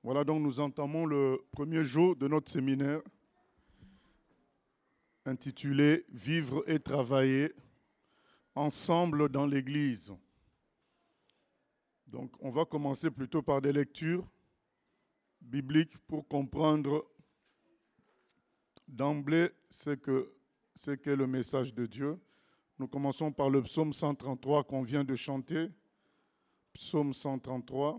Voilà, donc nous entamons le premier jour de notre séminaire intitulé « Vivre et travailler ensemble dans l'Église ». Donc, on va commencer plutôt par des lectures bibliques pour comprendre d'emblée ce qu'est le message de Dieu. Nous commençons par le psaume 133 qu'on vient de chanter. Psaume 133.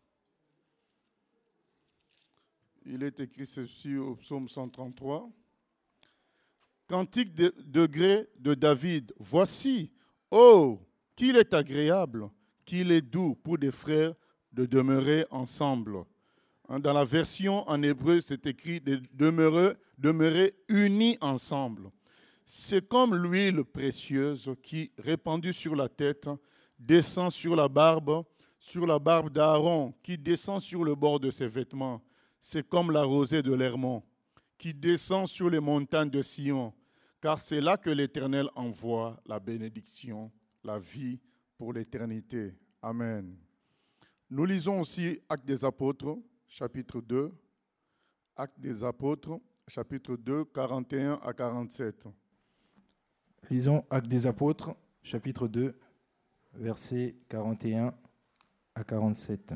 Il est écrit ceci au psaume 133. Cantique de gré de David. Voici, oh, qu'il est agréable, qu'il est doux pour des frères de demeurer ensemble. Dans la version en hébreu, c'est écrit de demeurer unis ensemble. C'est comme l'huile précieuse qui, répandue sur la tête, descend sur la barbe d'Aaron, qui descend sur le bord de ses vêtements. C'est comme la rosée de l'Hermon, qui descend sur les montagnes de Sion, car c'est là que l'Éternel envoie la bénédiction, la vie pour l'éternité. Amen. Nous lisons aussi Actes des Apôtres, chapitre 2. Actes des Apôtres, chapitre 2, 41 à 47. Lisons Actes des Apôtres, chapitre 2, versets 41 à 47.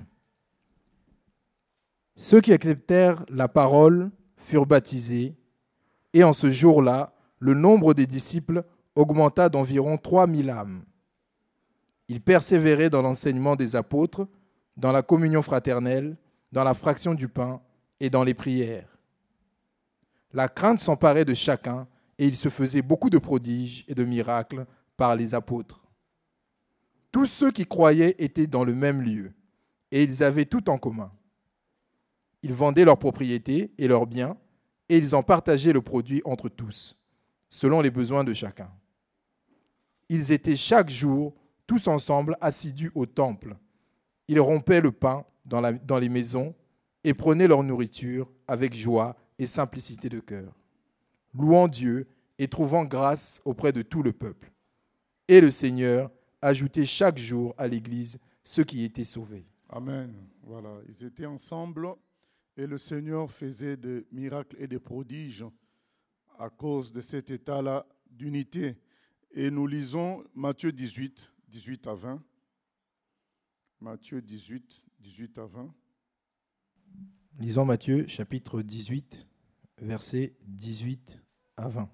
Ceux qui acceptèrent la parole furent baptisés, et en ce jour-là, le nombre des disciples augmenta d'environ 3000 âmes. Ils persévéraient dans l'enseignement des apôtres, dans la communion fraternelle, dans la fraction du pain et dans les prières. La crainte s'emparait de chacun, et il se faisait beaucoup de prodiges et de miracles par les apôtres. Tous ceux qui croyaient étaient dans le même lieu, et ils avaient tout en commun. Ils vendaient leurs propriétés et leurs biens, et ils en partageaient le produit entre tous, selon les besoins de chacun. Ils étaient chaque jour tous ensemble assidus au temple. Ils rompaient le pain dans les maisons et prenaient leur nourriture avec joie et simplicité de cœur, louant Dieu et trouvant grâce auprès de tout le peuple. Et le Seigneur ajoutait chaque jour à l'Église ceux qui étaient sauvés. Amen. Voilà, ils étaient ensemble et le Seigneur faisait des miracles et des prodiges à cause de cet état-là d'unité. Et nous lisons Matthieu 18, 18 à 20. Matthieu 18, 18 à 20. Lisons Matthieu chapitre 18, versets 18 à 20.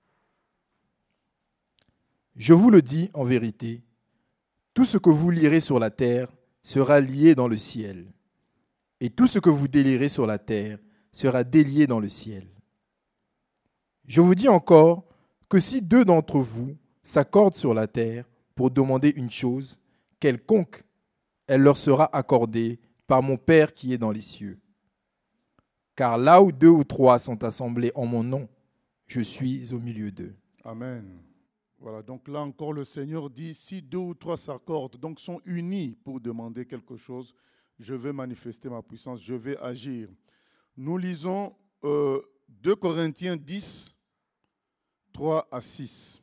Je vous le dis en vérité, tout ce que vous lirez sur la terre sera lié dans le ciel, et tout ce que vous délierez sur la terre sera délié dans le ciel. Je vous dis encore que si 2 d'entre vous s'accordent sur la terre pour demander une chose quelconque, elle leur sera accordée par mon Père qui est dans les cieux. Car là où 2 ou 3 sont assemblés en mon nom, je suis au milieu d'eux. Amen. Voilà, donc là encore le Seigneur dit, si 2 ou 3 s'accordent, donc sont unis pour demander quelque chose, je vais manifester ma puissance, je vais agir. Nous lisons 2 Corinthiens 10, 3 à 6.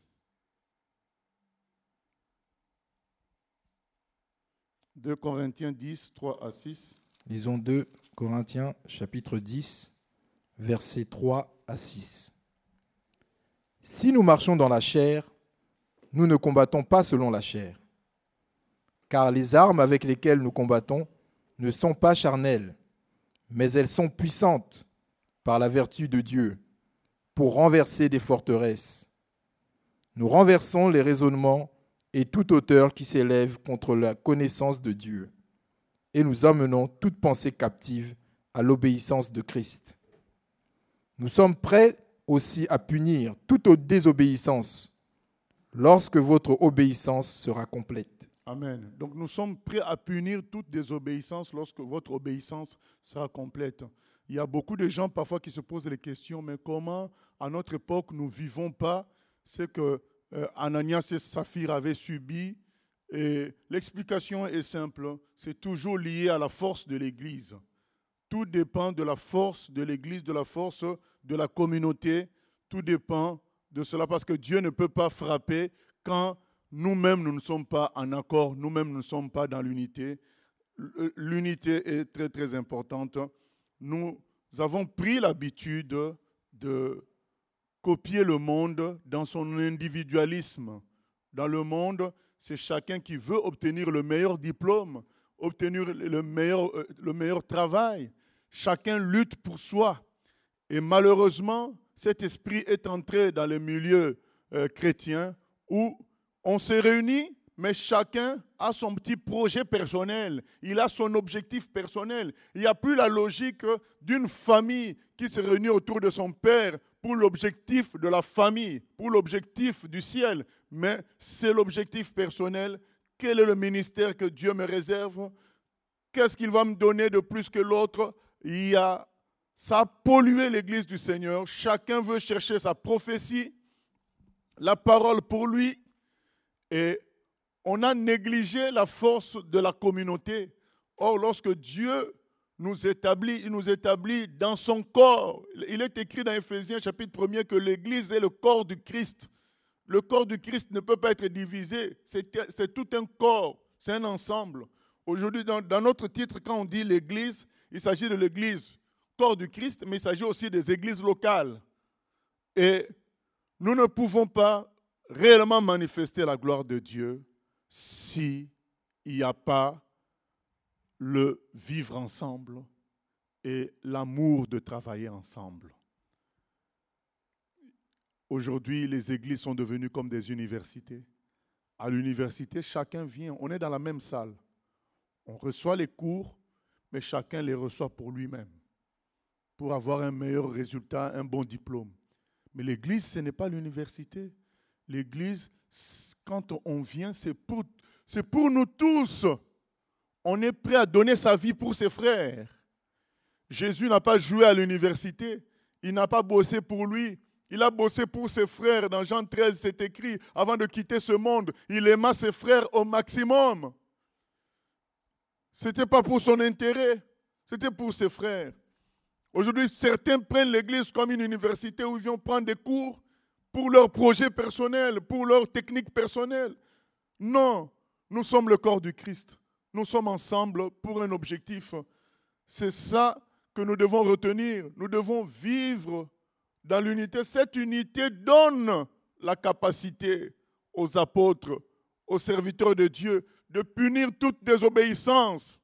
2 Corinthiens 10, 3 à 6. Lisons 2 Corinthiens chapitre 10, versets 3 à 6. Si nous marchons dans la chair, nous ne combattons pas selon la chair. Car les armes avec lesquelles nous combattons ne sont pas charnelles, mais elles sont puissantes par la vertu de Dieu pour renverser des forteresses. Nous renversons les raisonnements et toute hauteur qui s'élève contre la connaissance de Dieu, et nous amenons toute pensée captive à l'obéissance de Christ. Nous sommes prêts aussi à punir toute désobéissance lorsque votre obéissance sera complète. Amen. Donc nous sommes prêts à punir toute désobéissance lorsque votre obéissance sera complète. Il y a beaucoup de gens parfois qui se posent les questions, mais comment à notre époque nous ne vivons pas ce que Ananias et Saphir avaient subi? Et l'explication est simple, c'est toujours lié à la force de l'Église. Tout dépend de la force de l'Église, de la force de la communauté. Tout dépend de cela parce que Dieu ne peut pas frapper quand nous-mêmes nous ne sommes pas en accord, nous-mêmes nous ne sommes pas dans l'unité. l'unité est très, très importante. Nous avons pris l'habitude de copier le monde dans son individualisme. Dans le monde, c'est chacun qui veut obtenir le meilleur diplôme, obtenir le meilleur travail. Chacun lutte pour soi. Et malheureusement, cet esprit est entré dans les milieux chrétiens où on se réunit, mais chacun a son petit projet personnel. Il a son objectif personnel. Il n'y a plus la logique d'une famille qui se réunit autour de son père pour l'objectif de la famille, pour l'objectif du ciel. Mais c'est l'objectif personnel. Quel est le ministère que Dieu me réserve? Qu'est-ce qu'il va me donner de plus que l'autre? Ça a pollué l'Église du Seigneur. Chacun veut chercher sa prophétie, la parole pour lui. Et on a négligé la force de la communauté. Or, lorsque Dieu nous établit, il nous établit dans son corps. Il est écrit dans Éphésiens chapitre 1er que l'Église est le corps du Christ. Le corps du Christ ne peut pas être divisé. C'est tout un corps, c'est un ensemble. Aujourd'hui, dans notre titre, quand on dit l'Église, il s'agit de l'Église, corps du Christ, mais il s'agit aussi des églises locales. Et nous ne pouvons pas réellement manifester la gloire de Dieu s'il n'y a pas le vivre ensemble et l'amour de travailler ensemble. Aujourd'hui, les églises sont devenues comme des universités. À l'université, chacun vient, on est dans la même salle. On reçoit les cours, mais chacun les reçoit pour lui-même, pour avoir un meilleur résultat, un bon diplôme. Mais l'église, ce n'est pas l'université. L'église, quand on vient, c'est pour nous tous. On est prêt à donner sa vie pour ses frères. Jésus n'a pas joué à l'université. Il n'a pas bossé pour lui. Il a bossé pour ses frères. Dans Jean 13, c'est écrit, avant de quitter ce monde, il aima ses frères au maximum. Ce n'était pas pour son intérêt, c'était pour ses frères. Aujourd'hui, certains prennent l'église comme une université où ils viennent prendre des cours pour leurs projets personnels, pour leurs techniques personnelles. Non, nous sommes le corps du Christ. Nous sommes ensemble pour un objectif. C'est ça que nous devons retenir. Nous devons vivre dans l'unité. Cette unité donne la capacité aux apôtres, aux serviteurs de Dieu, de punir toute désobéissance.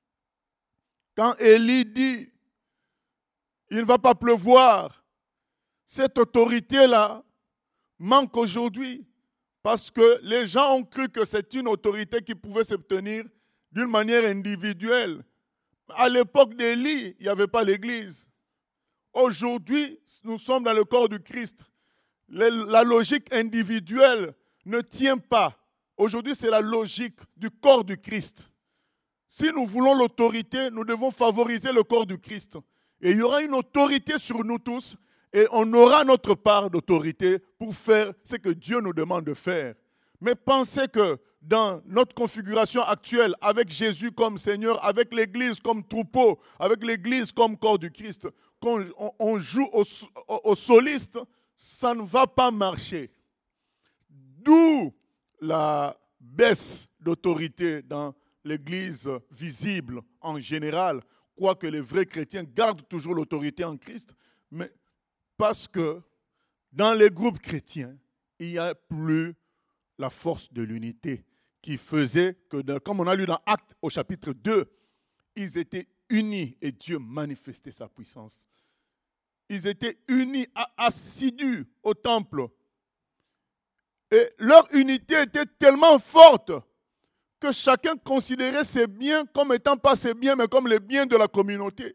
Quand Élie dit, il ne va pas pleuvoir, cette autorité-là manque aujourd'hui parce que les gens ont cru que c'est une autorité qui pouvait s'obtenir d'une manière individuelle. À l'époque d'Élie, il n'y avait pas l'Église. Aujourd'hui, nous sommes dans le corps du Christ. La logique individuelle ne tient pas. Aujourd'hui, c'est la logique du corps du Christ. Si nous voulons l'autorité, nous devons favoriser le corps du Christ. Et il y aura une autorité sur nous tous et on aura notre part d'autorité pour faire ce que Dieu nous demande de faire. Mais pensez que dans notre configuration actuelle, avec Jésus comme Seigneur, avec l'Église comme troupeau, avec l'Église comme corps du Christ, quand on joue au soliste, ça ne va pas marcher. D'où la baisse d'autorité dans l'Église visible en général, quoique les vrais chrétiens gardent toujours l'autorité en Christ, mais parce que dans les groupes chrétiens, il n'y a plus la force de l'unité qui faisait que, comme on a lu dans Actes au chapitre 2, ils étaient unis et Dieu manifestait sa puissance. Ils étaient unis, assidus au temple. Et leur unité était tellement forte que chacun considérait ses biens comme étant pas ses biens, mais comme les biens de la communauté.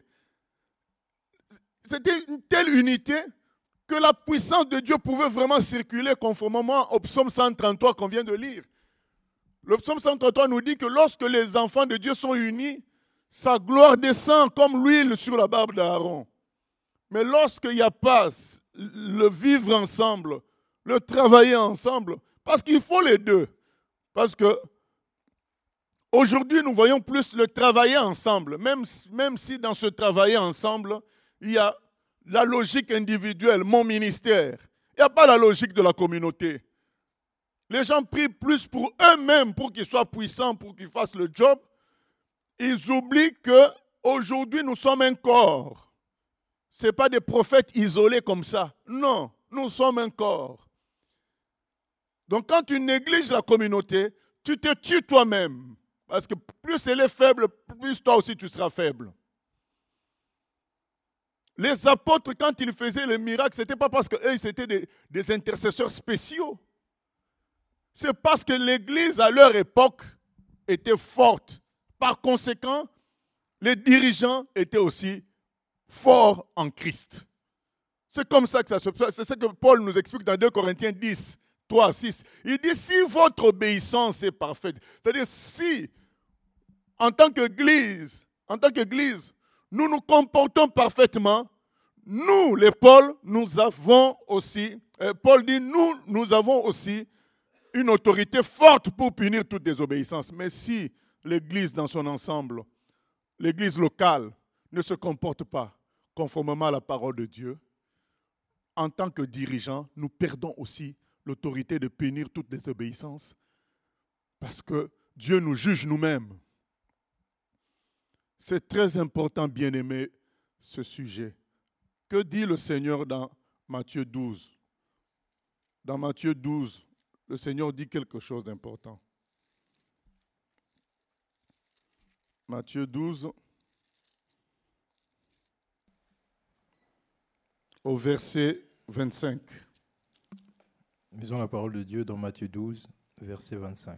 C'était une telle unité que la puissance de Dieu pouvait vraiment circuler conformément au psaume 133 qu'on vient de lire. Le psaume 133 nous dit que lorsque les enfants de Dieu sont unis, sa gloire descend comme l'huile sur la barbe d'Aaron. Mais lorsqu'il n'y a pas le vivre ensemble, le travailler ensemble, parce qu'il faut les deux. Parce que aujourd'hui, nous voyons plus le travailler ensemble, même si dans ce travailler ensemble, il y a la logique individuelle, mon ministère. Il n'y a pas la logique de la communauté. Les gens prient plus pour eux-mêmes, pour qu'ils soient puissants, pour qu'ils fassent le job. Ils oublient qu'aujourd'hui, nous sommes un corps. Ce n'est pas des prophètes isolés comme ça. Non, nous sommes un corps. Donc quand tu négliges la communauté, tu te tues toi-même. Parce que plus elle est faible, plus toi aussi tu seras faible. Les apôtres, quand ils faisaient les miracles, ce n'était pas parce qu'eux, c'était des intercesseurs spéciaux. C'est parce que l'Église, à leur époque, était forte. Par conséquent, les dirigeants étaient aussi forts en Christ. C'est comme ça que ça se passe. C'est ce que Paul nous explique dans 2 Corinthiens 10, 3 à 6. Il dit, si votre obéissance est parfaite, c'est-à-dire si, en tant qu'Église, nous nous comportons parfaitement, nous, les Paul, nous avons aussi, Paul dit, nous avons aussi une autorité forte pour punir toute désobéissance. Mais si l'Église dans son ensemble, l'Église locale, ne se comporte pas conformément à la parole de Dieu, en tant que dirigeants, nous perdons aussi l'autorité de punir toute désobéissance parce que Dieu nous juge nous-mêmes. C'est très important, bien-aimé, ce sujet. Que dit le Seigneur dans Matthieu 12? Dans Matthieu 12, le Seigneur dit quelque chose d'important. Matthieu 12, au verset 25. Lisons la parole de Dieu dans Matthieu 12, verset 25.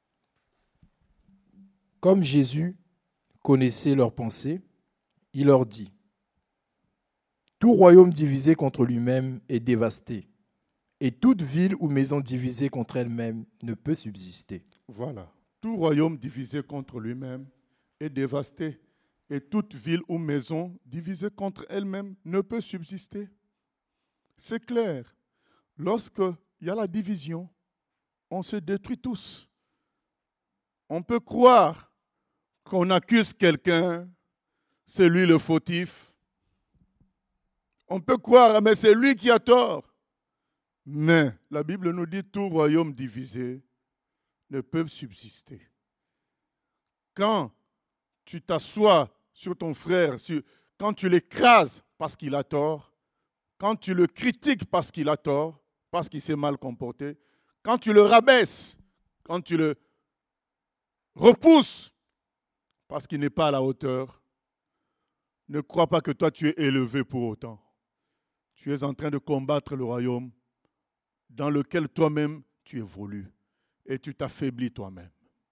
Comme Jésus connaissait leurs pensées, il leur dit, « Tout royaume divisé contre lui-même est dévasté, et toute ville ou maison divisée contre elle-même ne peut subsister. » Voilà. Tout royaume divisé contre lui-même est dévasté, et toute ville ou maison divisée contre elle-même ne peut subsister. C'est clair. Lorsqu'il y a la division, on se détruit tous. On peut croire qu'on accuse quelqu'un, c'est lui le fautif. On peut croire, mais c'est lui qui a tort. Mais la Bible nous dit tout royaume divisé ne peut subsister. Quand tu t'assois sur ton frère, quand tu l'écrases parce qu'il a tort, quand tu le critiques parce qu'il a tort, parce qu'il s'est mal comporté, quand tu le rabaisses, quand tu le repousses parce qu'il n'est pas à la hauteur, ne crois pas que toi tu es élevé pour autant. Tu es en train de combattre le royaume dans lequel toi-même tu évolues et tu t'affaiblis toi-même.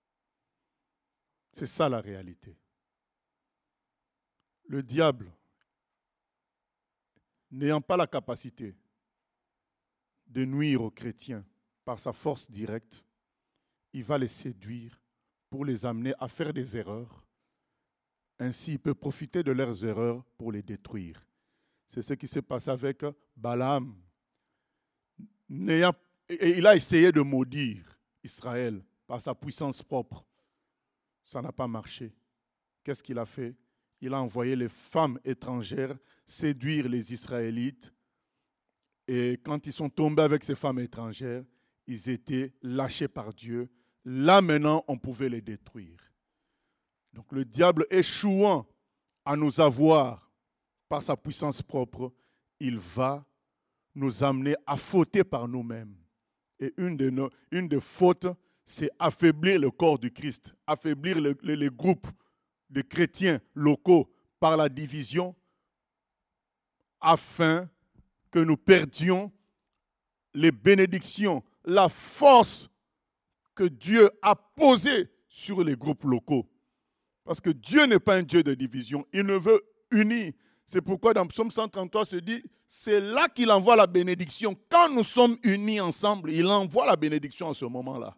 C'est ça la réalité. Le diable, n'ayant pas la capacité de nuire aux chrétiens par sa force directe, il va les séduire pour les amener à faire des erreurs. Ainsi, il peut profiter de leurs erreurs pour les détruire. C'est ce qui s'est passé avec Balaam. Et il a essayé de maudire Israël par sa puissance propre. Ça n'a pas marché. Qu'est-ce qu'il a fait? Il a envoyé les femmes étrangères séduire les Israélites. Et quand ils sont tombés avec ces femmes étrangères, ils étaient lâchés par Dieu. Là maintenant, on pouvait les détruire. Donc le diable échouant à nous avoir par sa puissance propre, il va nous amener à fauter par nous-mêmes. Et une des fautes, c'est affaiblir le corps du Christ, affaiblir les groupes de chrétiens locaux par la division, afin que nous perdions les bénédictions, la force que Dieu a posée sur les groupes locaux. Parce que Dieu n'est pas un Dieu de division, il ne veut unir. C'est pourquoi dans Psaume 133, se dit, c'est là qu'il envoie la bénédiction. Quand nous sommes unis ensemble, il envoie la bénédiction à ce moment-là.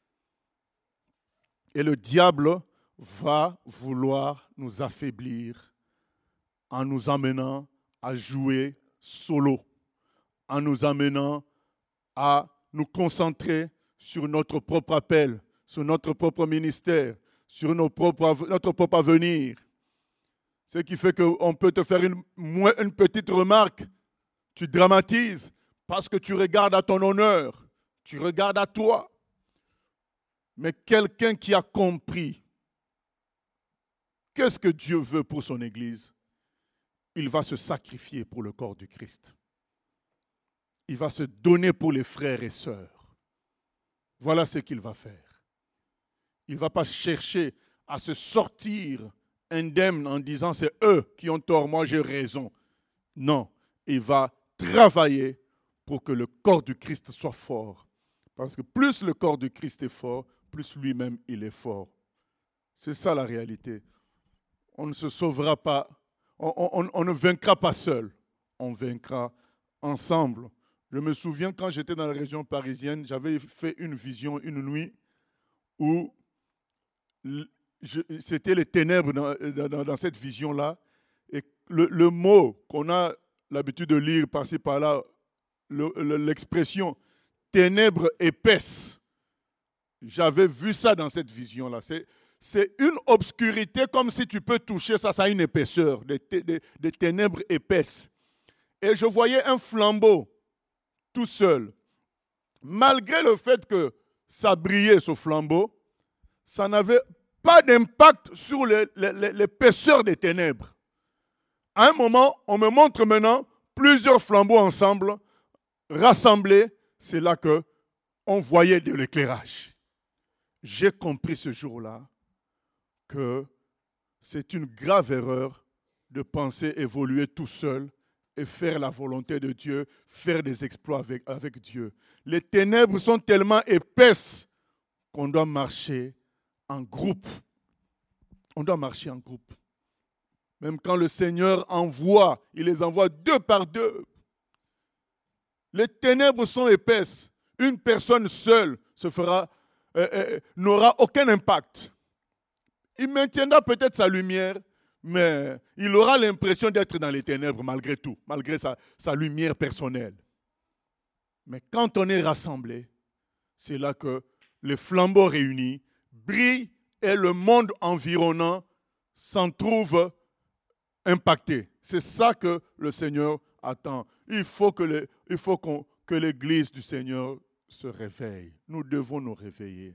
Et le diable va vouloir nous affaiblir en nous amenant à jouer solo, en nous amenant à nous concentrer sur notre propre appel, sur notre propre ministère, sur notre propre avenir. Ce qui fait qu'on peut te faire une petite remarque, tu dramatises parce que tu regardes à ton honneur, tu regardes à toi. Mais quelqu'un qui a compris qu'est-ce que Dieu veut pour son Église? Il va se sacrifier pour le corps du Christ. Il va se donner pour les frères et sœurs. Voilà ce qu'il va faire. Il ne va pas chercher à se sortir indemne en disant c'est eux qui ont tort, moi j'ai raison. Non, il va travailler pour que le corps du Christ soit fort. Parce que plus le corps du Christ est fort, plus lui-même il est fort. C'est ça la réalité. On ne se sauvera pas, on ne vaincra pas seul, on vaincra ensemble. Je me souviens quand j'étais dans la région parisienne, j'avais fait une vision une nuit où c'était les ténèbres dans cette vision-là. Et le mot qu'on a l'habitude de lire par-ci par-là, l'expression ténèbres épaisses, j'avais vu ça dans cette vision-là. C'est une obscurité comme si tu peux toucher ça, ça a une épaisseur, des ténèbres épaisses. Et je voyais un flambeau tout seul. Malgré le fait que ça brillait, ce flambeau, ça n'avait pas d'impact sur l'épaisseur des ténèbres. À un moment, on me montre maintenant plusieurs flambeaux ensemble, rassemblés. C'est là qu'on voyait de l'éclairage. J'ai compris ce jour-là que c'est une grave erreur de penser évoluer tout seul et faire la volonté de Dieu, faire des exploits avec Dieu. Les ténèbres sont tellement épaisses qu'on doit marcher en groupe. On doit marcher en groupe. Même quand le Seigneur envoie, il les envoie deux par deux. Les ténèbres sont épaisses. Une personne seule n'aura aucun impact. Il maintiendra peut-être sa lumière, mais il aura l'impression d'être dans les ténèbres malgré tout, malgré sa lumière personnelle. Mais quand on est rassemblés, c'est là que les flambeaux réunis brillent et le monde environnant s'en trouve impacté. C'est ça que le Seigneur attend. Il faut que l'Église du Seigneur se réveille. Nous devons nous réveiller.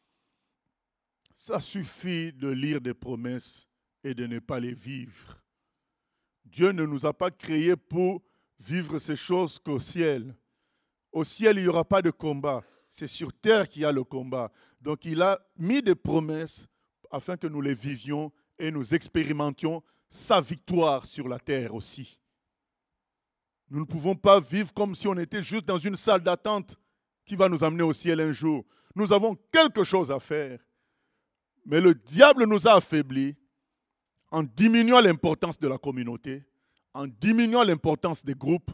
Ça suffit de lire des promesses et de ne pas les vivre. Dieu ne nous a pas créés pour vivre ces choses qu'au ciel. Au ciel, il n'y aura pas de combat. C'est sur terre qu'il y a le combat. Donc, il a mis des promesses afin que nous les vivions et nous expérimentions sa victoire sur la terre aussi. Nous ne pouvons pas vivre comme si on était juste dans une salle d'attente qui va nous amener au ciel un jour. Nous avons quelque chose à faire. Mais le diable nous a affaiblis en diminuant l'importance de la communauté, en diminuant l'importance des groupes,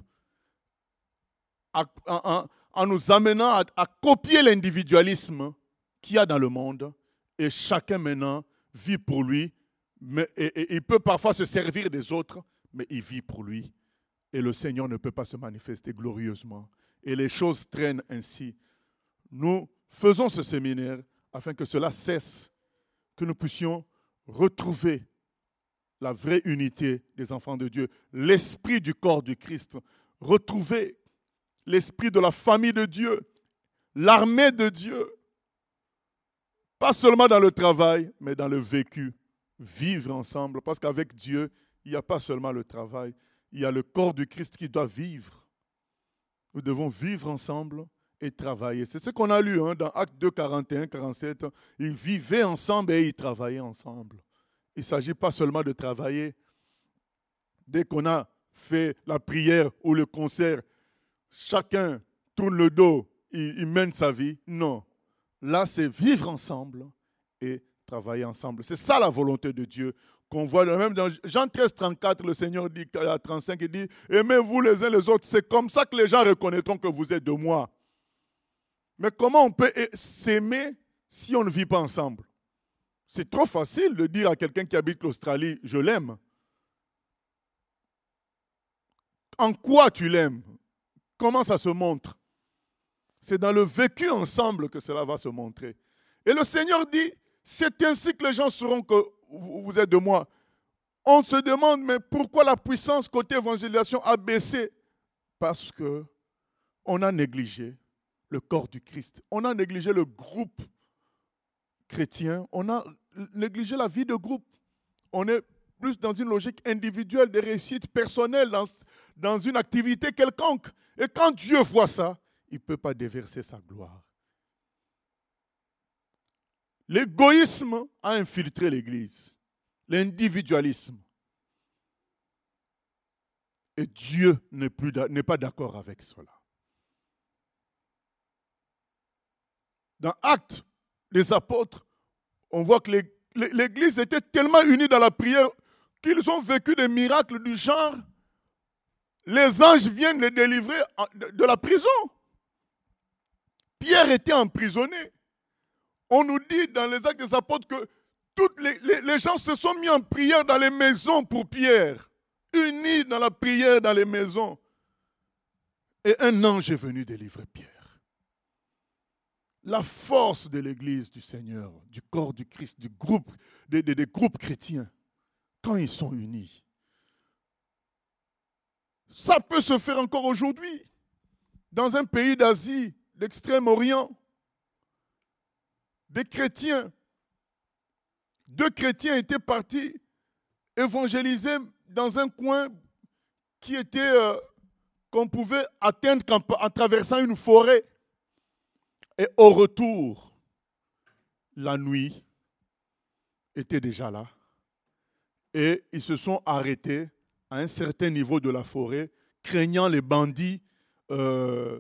en nous amenant à copier l'individualisme qu'il y a dans le monde. Et chacun maintenant vit pour lui. Et il peut parfois se servir des autres, mais il vit pour lui. Et le Seigneur ne peut pas se manifester glorieusement. Et les choses traînent ainsi. Nous faisons ce séminaire afin que cela cesse, que nous puissions retrouver la vraie unité des enfants de Dieu, l'esprit du corps du Christ, retrouver l'esprit de la famille de Dieu, l'armée de Dieu, pas seulement dans le travail, mais dans le vécu, vivre ensemble, parce qu'avec Dieu, il n'y a pas seulement le travail, il y a le corps du Christ qui doit vivre. Nous devons vivre ensemble et travailler. C'est ce qu'on a lu dans Actes 2, 41, 47. Ils vivaient ensemble et ils travaillaient ensemble. Il ne s'agit pas seulement de travailler. Dès qu'on a fait la prière ou le concert, chacun tourne le dos, il mène sa vie. Non. Là, c'est vivre ensemble et travailler ensemble. C'est ça la volonté de Dieu. Qu'on voit même dans Jean 13, 34, le Seigneur dit à 35, il dit « Aimez-vous les uns les autres, c'est comme ça que les gens reconnaîtront que vous êtes de moi. » Mais comment on peut s'aimer si on ne vit pas ensemble? C'est trop facile de dire à quelqu'un qui habite l'Australie « Je l'aime ». En quoi tu l'aimes? Comment ça se montre? C'est dans le vécu ensemble que cela va se montrer. Et le Seigneur dit « C'est ainsi que les gens sauront que vous êtes de moi. » On se demande, mais pourquoi la puissance côté évangélisation a baissé? Parce qu'on a négligé le corps du Christ. On a négligé le groupe chrétien. On a négligé la vie de groupe. On est plus dans une logique individuelle de réussite personnelle dans une activité quelconque. Et quand Dieu voit ça, il ne peut pas déverser sa gloire. L'égoïsme a infiltré l'Église. L'individualisme. Et Dieu n'est pas d'accord avec cela. Dans Actes des Apôtres, on voit que l'Église était tellement unie dans la prière qu'ils ont vécu des miracles du genre. Les anges viennent les délivrer de la prison. Pierre était emprisonné. On nous dit dans les Actes des Apôtres que tous les gens se sont mis en prière dans les maisons pour Pierre, unis dans la prière dans les maisons. Et un ange est venu délivrer Pierre. La force de l'Église du Seigneur, du corps du Christ, des groupes chrétiens, quand ils sont unis, ça peut se faire encore aujourd'hui, dans un pays d'Asie, d'Extrême-Orient. Des chrétiens, 2 chrétiens étaient partis évangéliser dans un coin qui était, qu'on pouvait atteindre en traversant une forêt. Et au retour, la nuit était déjà là. Et ils se sont arrêtés à un certain niveau de la forêt, craignant les bandits dans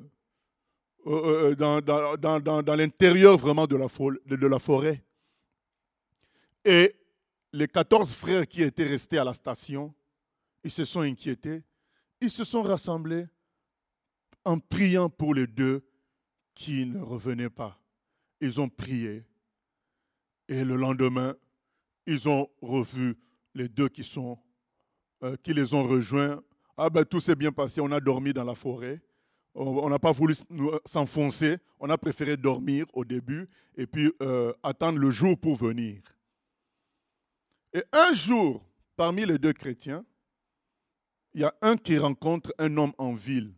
l'intérieur vraiment de la forêt. Et les 14 frères qui étaient restés à la station, ils se sont inquiétés. Ils se sont rassemblés en priant pour les 2 qui ne revenaient pas. Ils ont prié. Et le lendemain, ils ont revu les 2 qui les ont rejoints. Ah ben tout s'est bien passé, on a dormi dans la forêt. On n'a pas voulu s'enfoncer, on a préféré dormir au début et puis attendre le jour pour venir. Et un jour, parmi les 2 chrétiens, il y a un qui rencontre un homme en ville.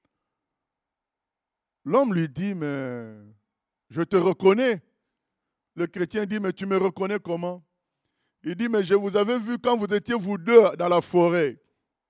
L'homme lui dit, mais je te reconnais. Le chrétien dit, mais tu me reconnais comment? Il dit, mais je vous avais vu quand vous étiez vous 2 dans la forêt.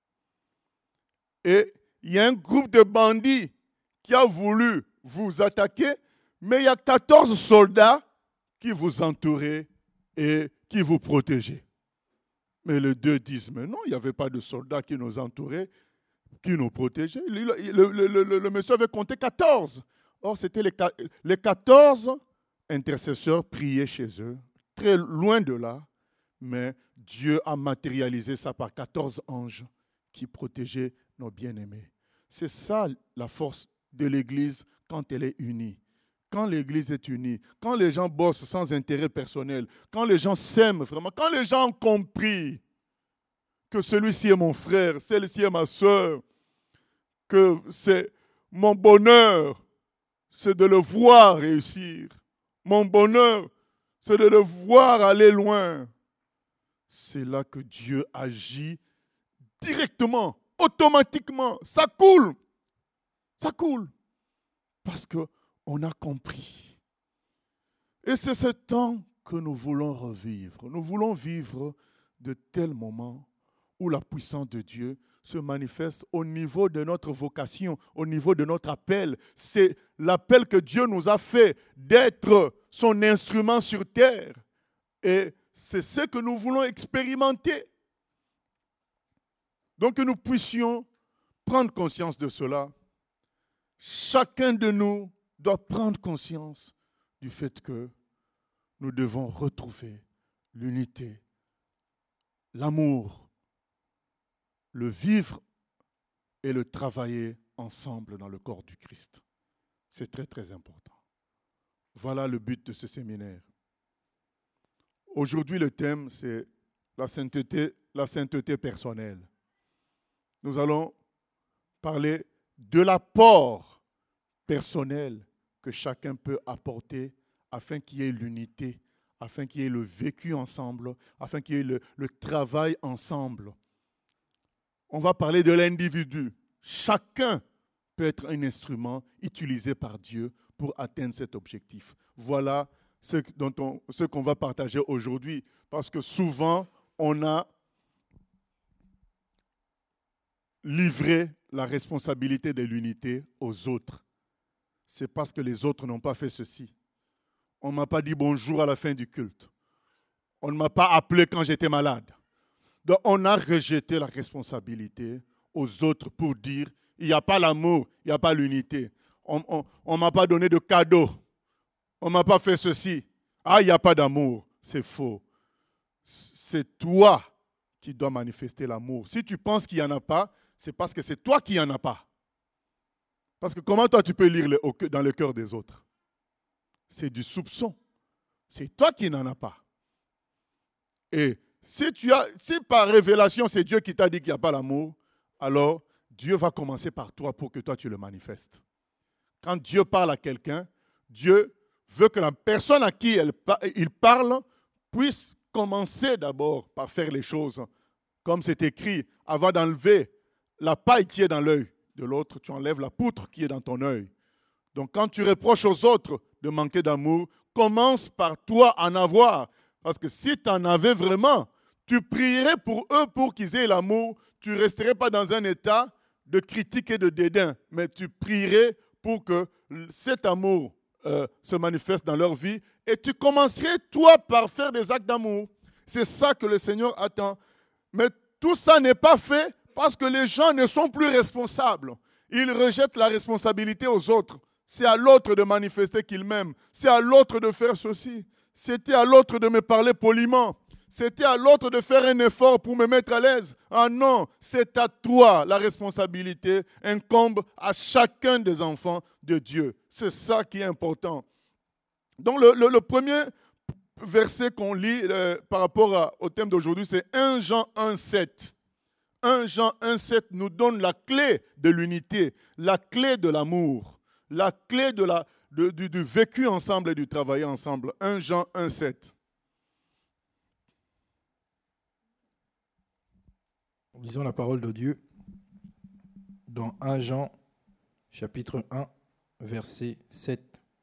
Et il y a un groupe de bandits qui a voulu vous attaquer, mais il y a 14 soldats qui vous entouraient et qui vous protégeaient. Mais les 2 disent, mais non, il n'y avait pas de soldats qui nous entouraient, qui nous protégeaient. Le monsieur avait compté 14. Or, c'était les 14 intercesseurs priaient chez eux, très loin de là, mais Dieu a matérialisé ça par 14 anges qui protégeaient nos bien-aimés. C'est ça la force de l'Église quand elle est unie. Quand l'Église est unie, quand les gens bossent sans intérêt personnel, quand les gens s'aiment vraiment, quand les gens ont compris que celui-ci est mon frère, celle-ci est ma soeur, que c'est mon bonheur, c'est de le voir réussir. Mon bonheur, c'est de le voir aller loin. C'est là que Dieu agit directement, automatiquement. Ça coule. Ça coule. Parce qu'on a compris. Et c'est ce temps que nous voulons revivre. Nous voulons vivre de tels moments où la puissance de Dieu se manifeste au niveau de notre vocation, au niveau de notre appel. C'est l'appel que Dieu nous a fait d'être son instrument sur terre. Et c'est ce que nous voulons expérimenter. Donc que nous puissions prendre conscience de cela. Chacun de nous doit prendre conscience du fait que nous devons retrouver l'unité, l'amour, le vivre et le travailler ensemble dans le corps du Christ. C'est très, très important. Voilà le but de ce séminaire. Aujourd'hui, le thème, c'est la sainteté personnelle. Nous allons parler de l'apport personnel que chacun peut apporter afin qu'il y ait l'unité, afin qu'il y ait le vécu ensemble, afin qu'il y ait le travail ensemble. On va parler de l'individu. Chacun peut être un instrument utilisé par Dieu pour atteindre cet objectif. Voilà ce qu'on va partager aujourd'hui. Parce que souvent, on a livré la responsabilité de l'unité aux autres. C'est parce que les autres n'ont pas fait ceci. On ne m'a pas dit bonjour à la fin du culte. On ne m'a pas appelé quand j'étais malade. Donc on a rejeté la responsabilité aux autres pour dire il n'y a pas l'amour, il n'y a pas l'unité. On ne m'a pas donné de cadeau. On ne m'a pas fait ceci. Ah, il n'y a pas d'amour. C'est faux. C'est toi qui dois manifester l'amour. Si tu penses qu'il n'y en a pas, c'est parce que c'est toi qui n'y en a pas. Parce que comment toi tu peux lire dans le cœur des autres? C'est du soupçon. C'est toi qui n'en as pas. Et si par révélation c'est Dieu qui t'a dit qu'il n'y a pas l'amour, alors Dieu va commencer par toi pour que toi tu le manifestes. Quand Dieu parle à quelqu'un, Dieu veut que la personne à qui il parle puisse commencer d'abord par faire les choses. Comme c'est écrit, avant d'enlever la paille qui est dans l'œil de l'autre, tu enlèves la poutre qui est dans ton œil. Donc quand tu reproches aux autres de manquer d'amour, commence par toi en avoir. Parce que si tu en avais vraiment, tu prierais pour eux pour qu'ils aient l'amour. Tu ne resterais pas dans un état de critique et de dédain, mais tu prierais pour que cet amour se manifeste dans leur vie. Et tu commencerais, toi, par faire des actes d'amour. C'est ça que le Seigneur attend. Mais tout ça n'est pas fait parce que les gens ne sont plus responsables. Ils rejettent la responsabilité aux autres. C'est à l'autre de manifester qu'il m'aime. C'est à l'autre de faire ceci. C'était à l'autre de me parler poliment. C'était à l'autre de faire un effort pour me mettre à l'aise. Ah non, c'est à toi. La responsabilité incombe à chacun des enfants de Dieu. C'est ça qui est important. Donc le premier verset qu'on lit par rapport au thème d'aujourd'hui, c'est 1 Jean 1,7. 1 Jean 1,7 nous donne la clé de l'unité, la clé de l'amour, la clé du vécu ensemble et du travail ensemble. 1 Jean 1,7. Lisons la parole de Dieu dans 1 Jean, chapitre 1, verset 7.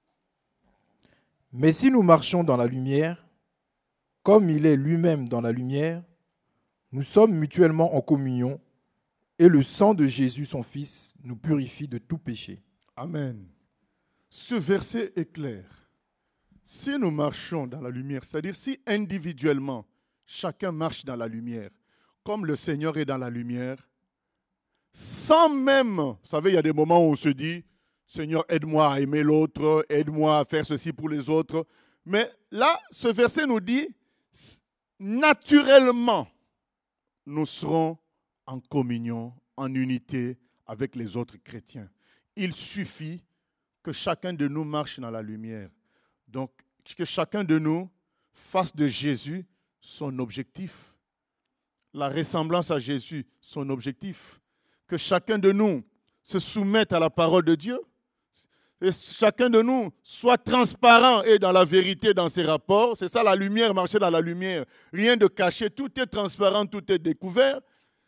Mais si nous marchons dans la lumière, comme il est lui-même dans la lumière, nous sommes mutuellement en communion, et le sang de Jésus, son Fils, nous purifie de tout péché. Amen. Ce verset est clair. Si nous marchons dans la lumière, c'est-à-dire si individuellement, chacun marche dans la lumière, comme le Seigneur est dans la lumière, sans même, vous savez, il y a des moments où on se dit, Seigneur, aide-moi à aimer l'autre, aide-moi à faire ceci pour les autres. Mais là, ce verset nous dit, naturellement, nous serons en communion, en unité avec les autres chrétiens. Il suffit que chacun de nous marche dans la lumière. Donc, que chacun de nous fasse de Jésus son objectif. La ressemblance à Jésus, son objectif. Que chacun de nous se soumette à la parole de Dieu. Et chacun de nous soit transparent et dans la vérité dans ses rapports. C'est ça la lumière, marcher dans la lumière. Rien de caché, tout est transparent, tout est découvert.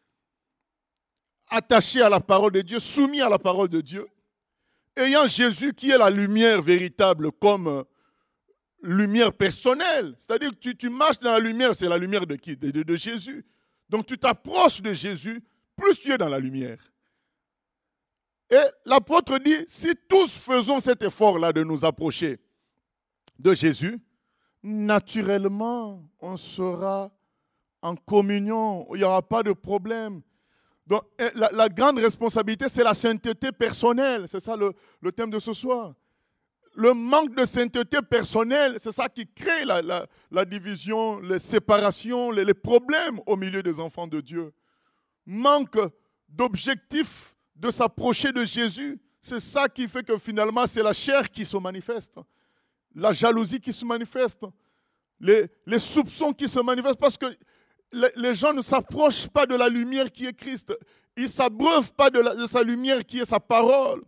Attaché à la parole de Dieu, soumis à la parole de Dieu. Ayant Jésus qui est la lumière véritable comme lumière personnelle. C'est-à-dire que tu marches dans la lumière, c'est la lumière de qui? De Jésus. Donc tu t'approches de Jésus, plus tu es dans la lumière. Et l'apôtre dit, si tous faisons cet effort-là de nous approcher de Jésus, naturellement, on sera en communion, il n'y aura pas de problème. Donc la grande responsabilité, c'est la sainteté personnelle. C'est ça le thème de ce soir. Le manque de sainteté personnelle, c'est ça qui crée la division, les séparations, les problèmes au milieu des enfants de Dieu. Manque d'objectif de s'approcher de Jésus, c'est ça qui fait que finalement c'est la chair qui se manifeste, la jalousie qui se manifeste, les soupçons qui se manifestent parce que les gens ne s'approchent pas de la lumière qui est Christ, ils ne s'abreuvent pas de sa lumière qui est sa parole.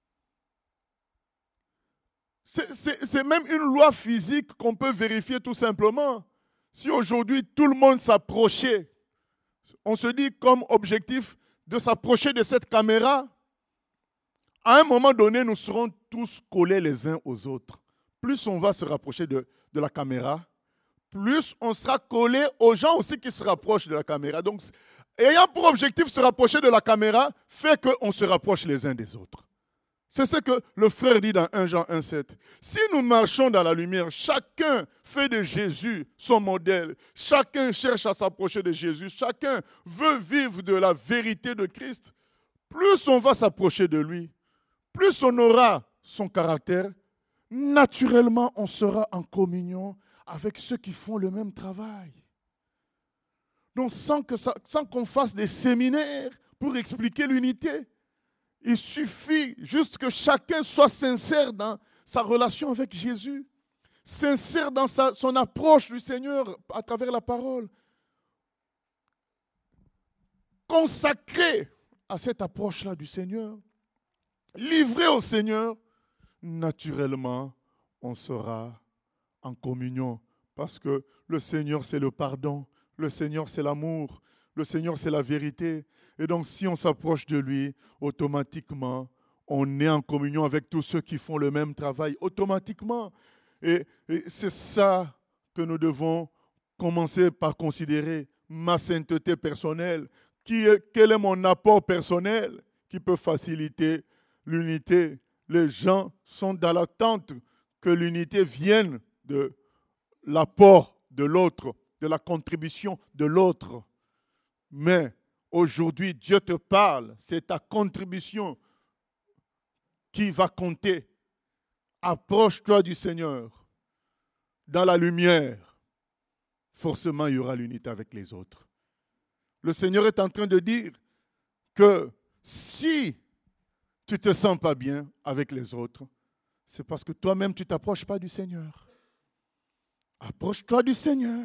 C'est même une loi physique qu'on peut vérifier tout simplement. Si aujourd'hui tout le monde s'approchait, on se dit comme objectif de s'approcher de cette caméra, à un moment donné, nous serons tous collés les uns aux autres. Plus on va se rapprocher de la caméra, plus on sera collé aux gens aussi qui se rapprochent de la caméra. Donc, ayant pour objectif se rapprocher de la caméra, fait qu'on se rapproche les uns des autres. C'est ce que le frère dit dans 1 Jean 1,7. Si nous marchons dans la lumière, chacun fait de Jésus son modèle. Chacun cherche à s'approcher de Jésus. Chacun veut vivre de la vérité de Christ. Plus on va s'approcher de lui, plus on aura son caractère. Naturellement, on sera en communion avec ceux qui font le même travail. Donc, sans qu'on fasse des séminaires pour expliquer l'unité, il suffit juste que chacun soit sincère dans sa relation avec Jésus, sincère dans son approche du Seigneur à travers la parole, consacré à cette approche-là du Seigneur, livré au Seigneur, naturellement, on sera en communion parce que le Seigneur, c'est le pardon, le Seigneur, c'est l'amour, le Seigneur, c'est la vérité. Et donc, si on s'approche de lui, automatiquement, on est en communion avec tous ceux qui font le même travail, automatiquement. Et c'est ça que nous devons commencer par considérer, ma sainteté personnelle. Quel est mon apport personnel qui peut faciliter l'unité? Les gens sont dans l'attente que l'unité vienne de l'apport de l'autre, de la contribution de l'autre. Mais aujourd'hui, Dieu te parle, c'est ta contribution qui va compter. Approche-toi du Seigneur dans la lumière. Forcément, il y aura l'unité avec les autres. Le Seigneur est en train de dire que si tu ne te sens pas bien avec les autres, c'est parce que toi-même, tu ne t'approches pas du Seigneur. Approche-toi du Seigneur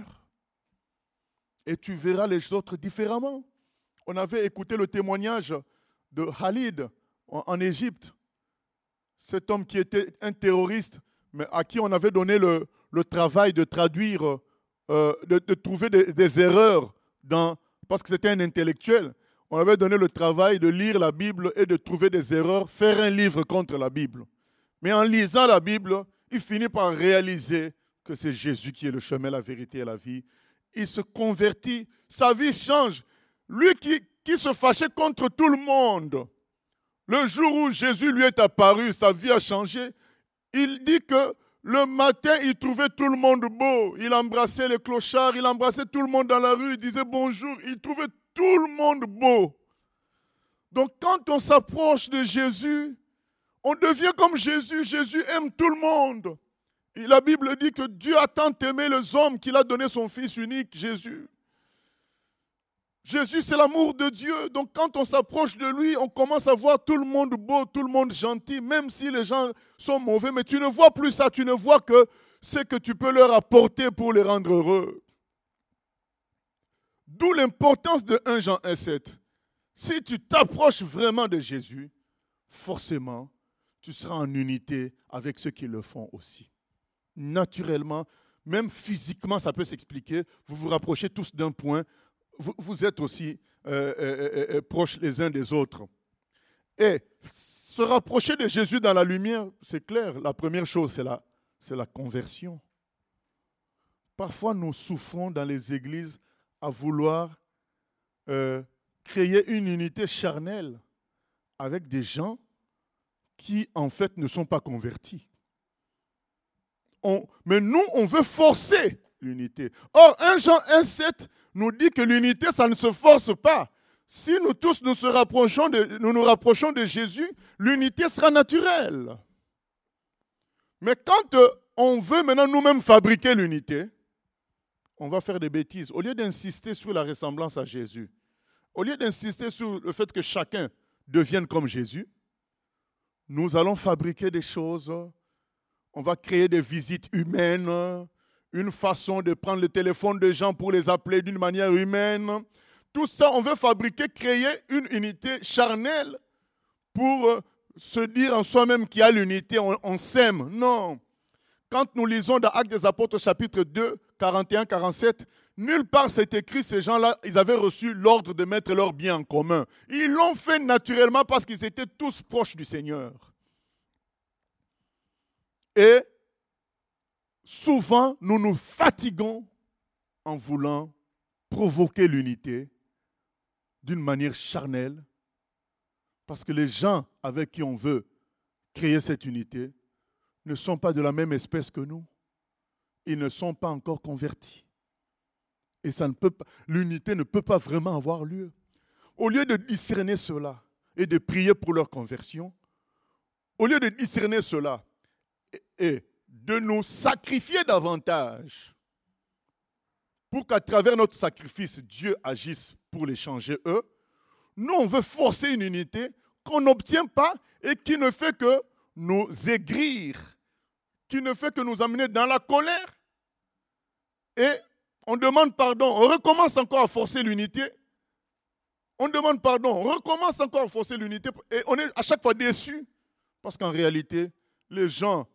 et tu verras les autres différemment. On avait écouté le témoignage de Khalid en Égypte. Cet homme qui était un terroriste, mais à qui on avait donné le travail de traduire, de trouver des erreurs, parce que c'était un intellectuel. On avait donné le travail de lire la Bible et de trouver des erreurs, faire un livre contre la Bible. Mais en lisant la Bible, il finit par réaliser que c'est Jésus qui est le chemin, la vérité et la vie. Il se convertit, sa vie change. Lui qui se fâchait contre tout le monde, le jour où Jésus lui est apparu, sa vie a changé. Il dit que le matin, il trouvait tout le monde beau. Il embrassait les clochards, il embrassait tout le monde dans la rue, il disait bonjour. Il trouvait tout le monde beau. Donc quand on s'approche de Jésus, on devient comme Jésus. Jésus aime tout le monde. Et la Bible dit que Dieu a tant aimé les hommes qu'il a donné son Fils unique, Jésus. Jésus, c'est l'amour de Dieu. Donc quand on s'approche de lui, on commence à voir tout le monde beau, tout le monde gentil, même si les gens sont mauvais. Mais tu ne vois plus ça, tu ne vois que ce que tu peux leur apporter pour les rendre heureux. D'où l'importance de 1 Jean 1,7. Si tu t'approches vraiment de Jésus, forcément, tu seras en unité avec ceux qui le font aussi. Naturellement, même physiquement, ça peut s'expliquer. Vous vous rapprochez tous d'un point. Vous êtes aussi proches les uns des autres. Et se rapprocher de Jésus dans la lumière, c'est clair. La première chose, c'est la conversion. Parfois, nous souffrons dans les églises à vouloir créer une unité charnelle avec des gens qui, en fait, ne sont pas convertis. Mais nous, on veut forcer l'unité. Or, 1 Jean 1,7 nous dit que l'unité, ça ne se force pas. Si nous tous nous rapprochons de Jésus, l'unité sera naturelle. Mais quand on veut maintenant nous-mêmes fabriquer l'unité, on va faire des bêtises. Au lieu d'insister sur la ressemblance à Jésus, au lieu d'insister sur le fait que chacun devienne comme Jésus, nous allons fabriquer des choses. On va créer des visites humaines, une façon de prendre le téléphone des gens pour les appeler d'une manière humaine. Tout ça, on veut fabriquer, créer une unité charnelle pour se dire en soi-même qu'il y a l'unité, on s'aime. Non. Quand nous lisons dans Actes des Apôtres, chapitre 2, 41-47, nulle part c'est écrit, ces gens-là, ils avaient reçu l'ordre de mettre leurs biens en commun. Ils l'ont fait naturellement parce qu'ils étaient tous proches du Seigneur. Et souvent, nous nous fatiguons en voulant provoquer l'unité d'une manière charnelle, parce que les gens avec qui on veut créer cette unité ne sont pas de la même espèce que nous. Ils ne sont pas encore convertis. Et l'unité ne peut pas vraiment avoir lieu. Au lieu de discerner cela et de prier pour leur conversion, au lieu de discerner cela et de nous sacrifier davantage pour qu'à travers notre sacrifice, Dieu agisse pour les changer eux, nous, on veut forcer une unité qu'on n'obtient pas et qui ne fait que nous aigrir, qui ne fait que nous amener dans la colère. Et on demande pardon, on recommence encore à forcer l'unité. On demande pardon, on recommence encore à forcer l'unité et on est à chaque fois déçus. Parce qu'en réalité, les gens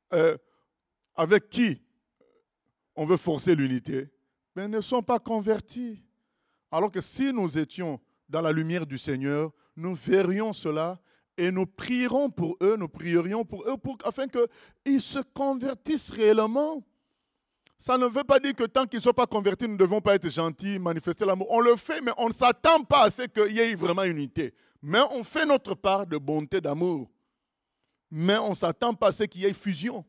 avec qui on veut forcer l'unité ne sont pas convertis. Alors que si nous étions dans la lumière du Seigneur, nous verrions cela et nous prierions pour eux, afin qu'ils se convertissent réellement. Ça ne veut pas dire que tant qu'ils ne sont pas convertis, nous ne devons pas être gentils, manifester l'amour. On le fait, mais on ne s'attend pas à ce qu'il y ait vraiment unité. Mais on fait notre part de bonté, d'amour. Mais on ne s'attend pas à ce qu'il y ait fusion.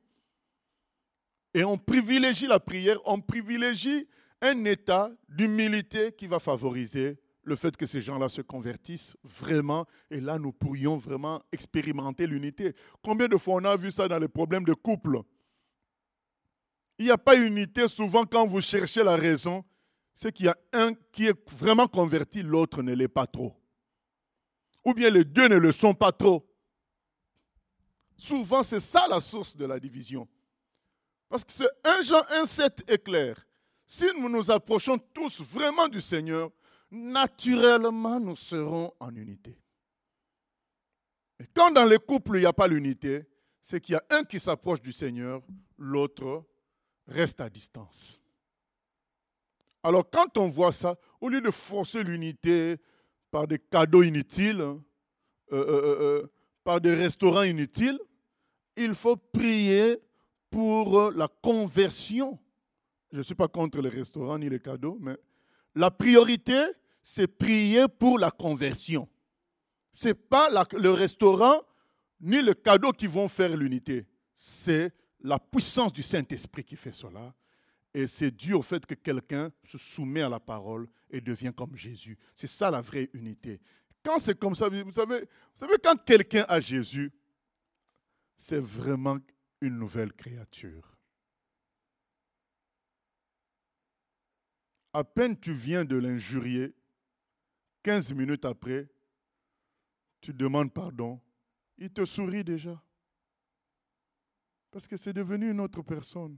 Et on privilégie la prière, on privilégie un état d'humilité qui va favoriser le fait que ces gens-là se convertissent vraiment. Et là, nous pourrions vraiment expérimenter l'unité. Combien de fois on a vu ça dans les problèmes de couple? Il n'y a pas unité souvent quand vous cherchez la raison. C'est qu'il y a un qui est vraiment converti, l'autre ne l'est pas trop. Ou bien les deux ne le sont pas trop. Souvent, c'est ça la source de la division. Parce que 1 Jean 1,7 est clair. Si nous nous approchons tous vraiment du Seigneur, naturellement, nous serons en unité. Mais quand dans les couples, il n'y a pas l'unité, c'est qu'il y a un qui s'approche du Seigneur, l'autre reste à distance. Alors, quand on voit ça, au lieu de forcer l'unité par des cadeaux inutiles, par des restaurants inutiles, il faut prier pour la conversion. Je ne suis pas contre les restaurants ni les cadeaux, mais la priorité, c'est prier pour la conversion. Ce n'est pas le restaurant ni le cadeau qui vont faire l'unité. C'est la puissance du Saint-Esprit qui fait cela. Et c'est dû au fait que quelqu'un se soumet à la parole et devient comme Jésus. C'est ça la vraie unité. Quand c'est comme ça, vous savez quand quelqu'un a Jésus, c'est vraiment une nouvelle créature. À peine tu viens de l'injurier, 15 minutes après, tu demandes pardon, il te sourit déjà. Parce que c'est devenu une autre personne.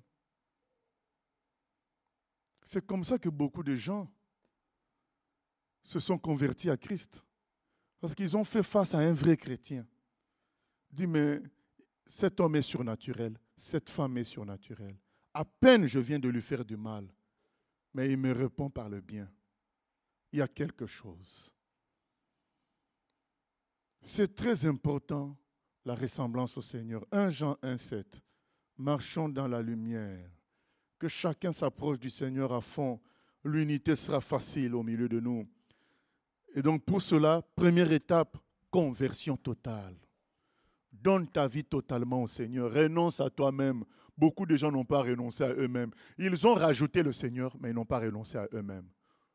C'est comme ça que beaucoup de gens se sont convertis à Christ. Parce qu'ils ont fait face à un vrai chrétien. Il dit, mais cet homme est surnaturel, cette femme est surnaturelle. À peine je viens de lui faire du mal, mais il me répond par le bien. Il y a quelque chose. C'est très important, la ressemblance au Seigneur. 1 Jean 1,7. Marchons dans la lumière. Que chacun s'approche du Seigneur à fond. L'unité sera facile au milieu de nous. Et donc pour cela, première étape, conversion totale. Donne ta vie totalement au Seigneur. Renonce à toi-même. Beaucoup de gens n'ont pas renoncé à eux-mêmes. Ils ont rajouté le Seigneur, mais ils n'ont pas renoncé à eux-mêmes.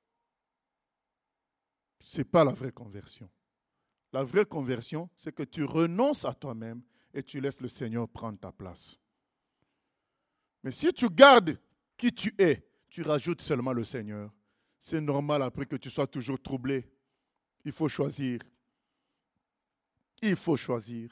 Ce n'est pas la vraie conversion. La vraie conversion, c'est que tu renonces à toi-même et tu laisses le Seigneur prendre ta place. Mais si tu gardes qui tu es, tu rajoutes seulement le Seigneur, c'est normal après que tu sois toujours troublé. Il faut choisir. Il faut choisir.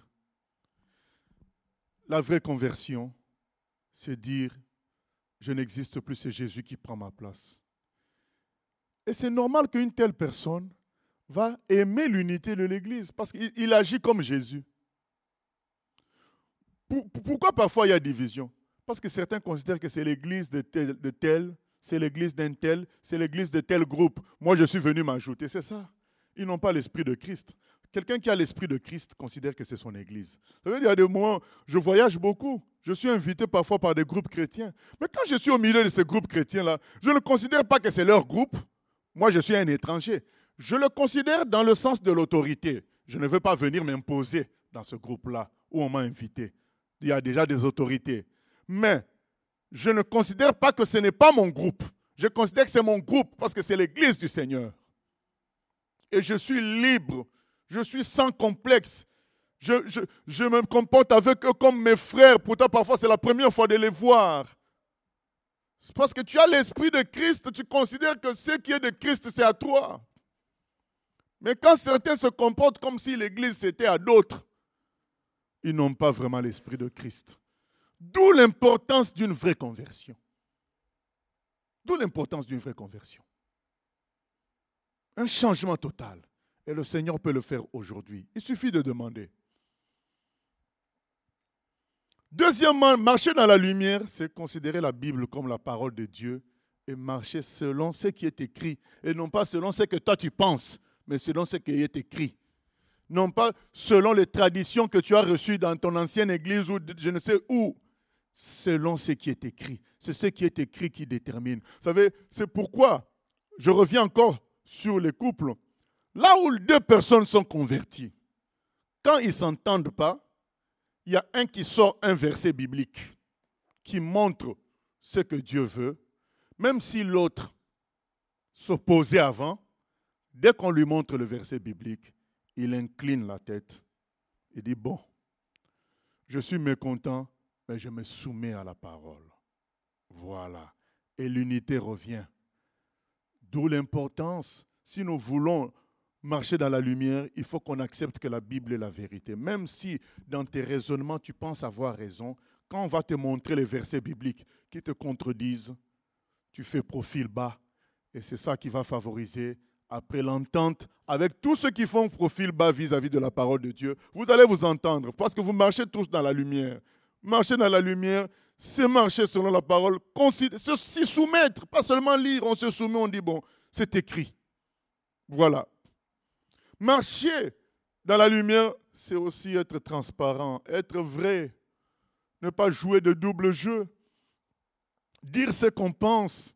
La vraie conversion, c'est dire, je n'existe plus, c'est Jésus qui prend ma place. Et c'est normal qu'une telle personne va aimer l'unité de l'Église parce qu'il agit comme Jésus. Pourquoi parfois il y a division? Parce que certains considèrent que c'est l'église de tel, c'est l'église d'un tel, c'est l'église de tel groupe. Moi, je suis venu m'ajouter, c'est ça. Ils n'ont pas l'esprit de Christ. Quelqu'un qui a l'esprit de Christ considère que c'est son église. Ça veut dire, il y a des moments, je voyage beaucoup. Je suis invité parfois par des groupes chrétiens. Mais quand je suis au milieu de ces groupes chrétiens-là, je ne considère pas que c'est leur groupe. Moi, je suis un étranger. Je le considère dans le sens de l'autorité. Je ne veux pas venir m'imposer dans ce groupe-là où on m'a invité. Il y a déjà des autorités. Mais je ne considère pas que ce n'est pas mon groupe. Je considère que c'est mon groupe parce que c'est l'Église du Seigneur. Et je suis libre. Je suis sans complexe. Je me comporte avec eux comme mes frères. Pourtant, parfois, c'est la première fois de les voir. C'est parce que tu as l'esprit de Christ. Tu considères que ce qui est de Christ, c'est à toi. Mais quand certains se comportent comme si l'Église c'était à d'autres, ils n'ont pas vraiment l'esprit de Christ. D'où l'importance d'une vraie conversion. D'où l'importance d'une vraie conversion. Un changement total. Et le Seigneur peut le faire aujourd'hui. Il suffit de demander. Deuxièmement, marcher dans la lumière, c'est considérer la Bible comme la parole de Dieu et marcher selon ce qui est écrit. Et non pas selon ce que toi tu penses, mais selon ce qui est écrit. Non pas selon les traditions que tu as reçues dans ton ancienne église ou je ne sais où. Selon ce qui est écrit. C'est ce qui est écrit qui détermine. Vous savez, c'est pourquoi je reviens encore sur les couples. Là où deux personnes sont converties, quand ils ne s'entendent pas, il y a un qui sort un verset biblique qui montre ce que Dieu veut, même si l'autre s'opposait avant, dès qu'on lui montre le verset biblique, il incline la tête et dit, bon, je suis mécontent, mais je me soumets à la parole. Voilà. Et l'unité revient. D'où l'importance, si nous voulons marcher dans la lumière, il faut qu'on accepte que la Bible est la vérité. Même si dans tes raisonnements, tu penses avoir raison, quand on va te montrer les versets bibliques qui te contredisent, tu fais profil bas. Et c'est ça qui va favoriser, après l'entente, avec tous ceux qui font profil bas vis-à-vis de la parole de Dieu, vous allez vous entendre, parce que vous marchez tous dans la lumière. Marcher dans la lumière, c'est marcher selon la parole, s'y soumettre, pas seulement lire, on se soumet, on dit, bon, c'est écrit. Voilà. Marcher dans la lumière, c'est aussi être transparent, être vrai, ne pas jouer de double jeu, dire ce qu'on pense,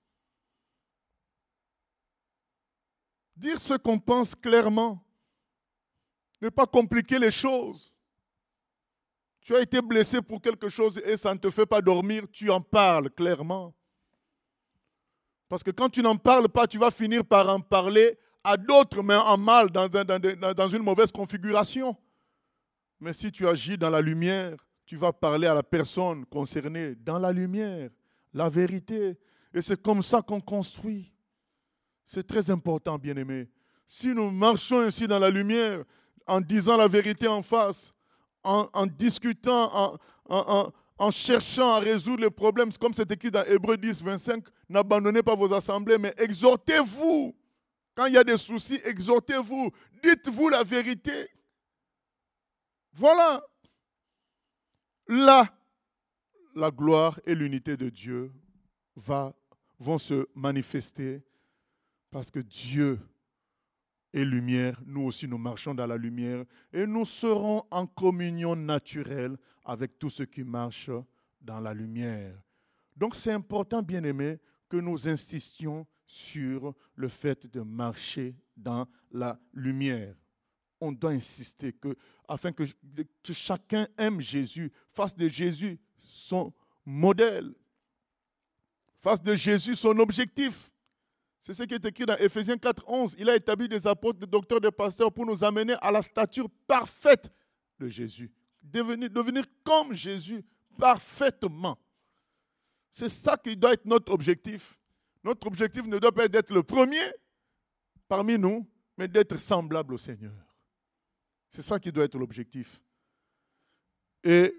dire ce qu'on pense clairement, ne pas compliquer les choses. Tu as été blessé pour quelque chose et ça ne te fait pas dormir, tu en parles clairement. Parce que quand tu n'en parles pas, tu vas finir par en parler à d'autres, mais en mal, dans une mauvaise configuration. Mais si tu agis dans la lumière, tu vas parler à la personne concernée dans la lumière, la vérité. Et c'est comme ça qu'on construit. C'est très important, bien-aimés. Si nous marchons ainsi dans la lumière, en disant la vérité en face, en discutant, en cherchant à résoudre les problèmes, comme c'est écrit dans Hébreux 10, 25, n'abandonnez pas vos assemblées, mais exhortez-vous. Quand il y a des soucis, exhortez-vous. Dites-vous la vérité. Voilà. Là, la gloire et l'unité de Dieu vont se manifester parce que Dieu est lumière. Nous aussi, nous marchons dans la lumière et nous serons en communion naturelle avec tous ceux qui marchent dans la lumière. Donc, c'est important, bien-aimés, que nous insistions sur le fait de marcher dans la lumière. On doit insister afin que chacun aime Jésus, fasse de Jésus son modèle, fasse de Jésus son objectif. C'est ce qui est écrit dans Éphésiens 4, 11. Il a établi des apôtres, des docteurs, des pasteurs pour nous amener à la stature parfaite de Jésus. Devenir comme Jésus parfaitement. C'est ça qui doit être notre objectif. Notre objectif ne doit pas être d'être le premier parmi nous, mais d'être semblable au Seigneur. C'est ça qui doit être l'objectif. Et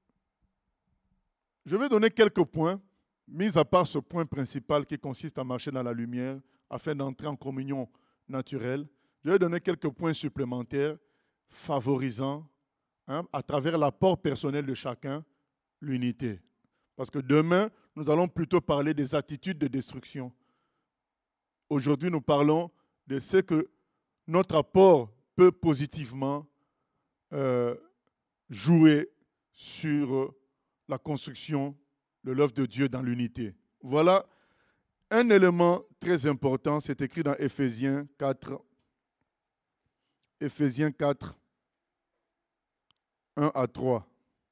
je vais donner quelques points, mis à part ce point principal qui consiste à marcher dans la lumière afin d'entrer en communion naturelle. Je vais donner quelques points supplémentaires favorisant, à travers l'apport personnel de chacun, l'unité. Parce que demain, nous allons plutôt parler des attitudes de destruction. Aujourd'hui, nous parlons de ce que notre apport peut positivement jouer sur la construction de l'œuvre de Dieu dans l'unité. Voilà un élément très important, c'est écrit dans Éphésiens 4. Éphésiens 4, 1 à 3.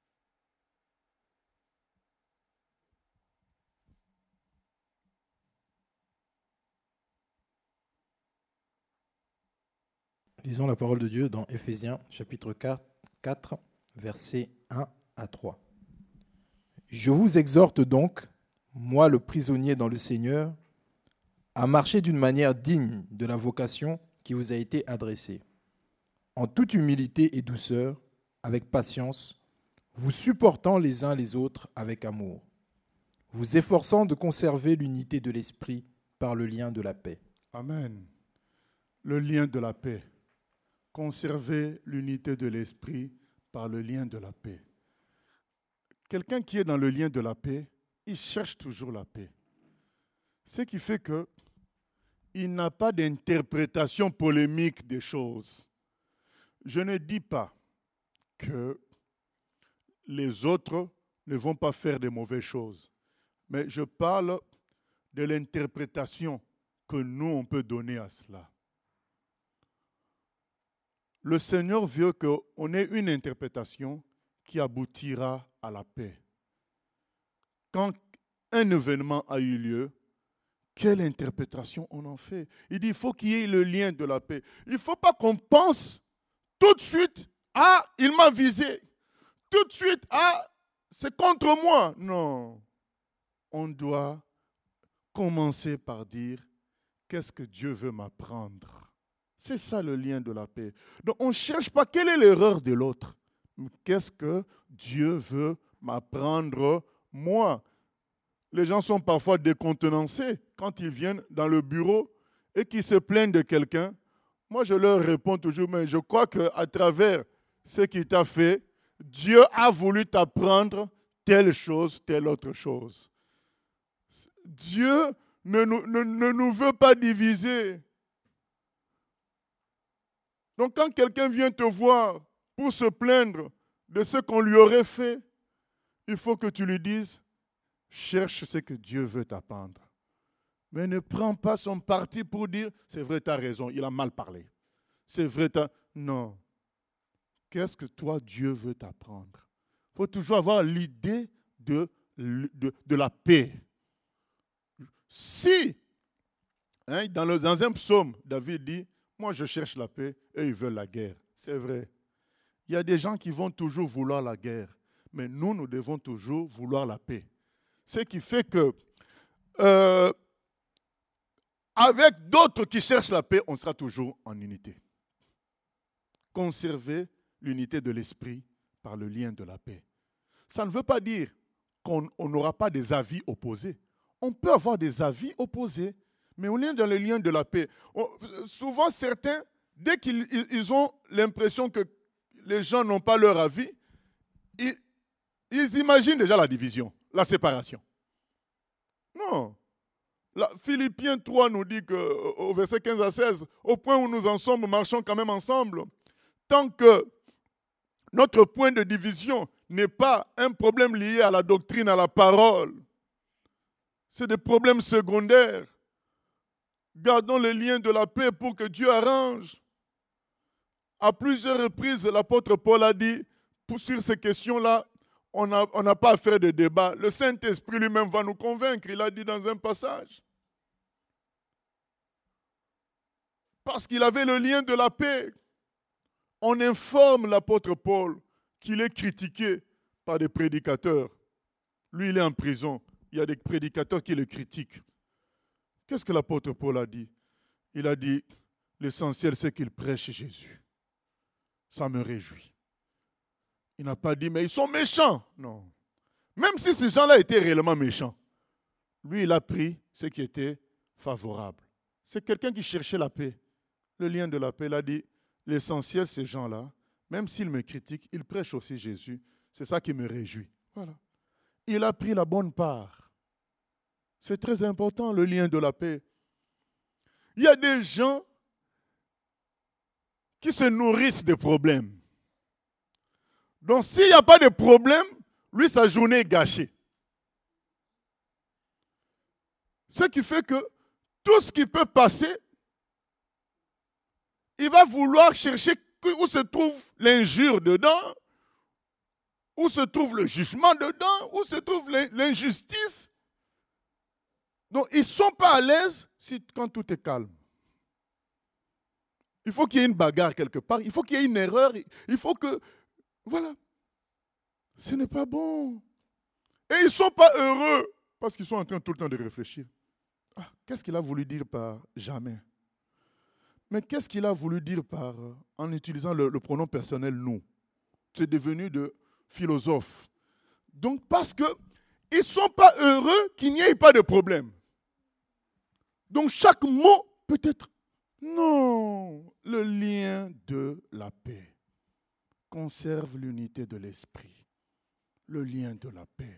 Lisons la parole de Dieu dans Éphésiens chapitre 4, versets 1 à 3. Je vous exhorte donc, moi le prisonnier dans le Seigneur, à marcher d'une manière digne de la vocation qui vous a été adressée, en toute humilité et douceur, avec patience, vous supportant les uns les autres avec amour, vous efforçant de conserver l'unité de l'esprit par le lien de la paix. Amen. Le lien de la paix. Conserver l'unité de l'esprit par le lien de la paix. Quelqu'un qui est dans le lien de la paix, il cherche toujours la paix. Ce qui fait qu'il n'a pas d'interprétation polémique des choses. Je ne dis pas que les autres ne vont pas faire de mauvaises choses, mais je parle de l'interprétation que nous, on peut donner à cela. Le Seigneur veut qu'on ait une interprétation qui aboutira à la paix. Quand un événement a eu lieu, quelle interprétation on en fait? Il dit, il faut qu'il y ait le lien de la paix. Il ne faut pas qu'on pense tout de suite, ah, il m'a visé. Tout de suite, ah, c'est contre moi. Non. On doit commencer par dire, qu'est-ce que Dieu veut m'apprendre? C'est ça le lien de la paix. Donc on ne cherche pas quelle est l'erreur de l'autre. Qu'est-ce que Dieu veut m'apprendre moi? Les gens sont parfois décontenancés quand ils viennent dans le bureau et qu'ils se plaignent de quelqu'un. Moi, je leur réponds toujours, mais je crois qu'à travers ce qu'il t'a fait, Dieu a voulu t'apprendre telle chose, telle autre chose. Dieu ne nous veut pas diviser. Donc quand quelqu'un vient te voir pour se plaindre de ce qu'on lui aurait fait, il faut que tu lui dises, cherche ce que Dieu veut t'apprendre. Mais ne prends pas son parti pour dire, c'est vrai, tu as raison, il a mal parlé. C'est vrai, non. Qu'est-ce que toi, Dieu veut t'apprendre? Il faut toujours avoir l'idée de la paix. Si, dans un psaume, David dit, moi je cherche la paix et ils veulent la guerre. C'est vrai. Il y a des gens qui vont toujours vouloir la guerre, mais nous devons toujours vouloir la paix. Ce qui fait que, avec d'autres qui cherchent la paix, on sera toujours en unité. Conserver l'unité de l'esprit par le lien de la paix. Ça ne veut pas dire qu'on n'aura pas des avis opposés. On peut avoir des avis opposés, mais on est dans le lien de la paix. Souvent, certains, dès qu'ils ont l'impression que les gens n'ont pas leur avis, ils imaginent déjà la division, la séparation. Non. Philippiens 3 nous dit au verset 15 à 16, au point où nous en sommes, nous marchons quand même ensemble. Tant que notre point de division n'est pas un problème lié à la doctrine, à la parole, c'est des problèmes secondaires. Gardons le lien de la paix pour que Dieu arrange. À plusieurs reprises, l'apôtre Paul a dit, sur ces questions-là, on n'a pas à faire de débat. Le Saint-Esprit lui-même va nous convaincre, il a dit dans un passage. Parce qu'il avait le lien de la paix. On informe l'apôtre Paul qu'il est critiqué par des prédicateurs. Lui, il est en prison. Il y a des prédicateurs qui le critiquent. Qu'est-ce que l'apôtre Paul a dit? Il a dit, l'essentiel, c'est qu'il prêche Jésus. Ça me réjouit. Il n'a pas dit, mais ils sont méchants. Non. Même si ces gens-là étaient réellement méchants, lui, il a pris ce qui était favorable. C'est quelqu'un qui cherchait la paix. Le lien de la paix, il a dit, l'essentiel, ces gens-là, même s'ils me critiquent, ils prêchent aussi Jésus. C'est ça qui me réjouit. Voilà. Il a pris la bonne part. C'est très important, le lien de la paix. Il y a des gens qui se nourrissent des problèmes. Donc, s'il n'y a pas de problème, lui, sa journée est gâchée. Ce qui fait que tout ce qui peut passer, il va vouloir chercher où se trouve l'injure dedans, où se trouve le jugement dedans, où se trouve l'injustice. Donc, ils ne sont pas à l'aise quand tout est calme. Il faut qu'il y ait une bagarre quelque part, il faut qu'il y ait une erreur, il faut que... Voilà. Ce n'est pas bon. Et ils ne sont pas heureux parce qu'ils sont en train tout le temps de réfléchir. Ah, qu'est-ce qu'il a voulu dire par jamais? Mais qu'est-ce qu'il a voulu dire en utilisant le pronom personnel nous? C'est devenu de philosophe. Donc parce qu'ils ne sont pas heureux qu'il n'y ait pas de problème. Donc chaque mot peut être non, le lien de la paix. Conserve l'unité de l'esprit. Le lien de la paix.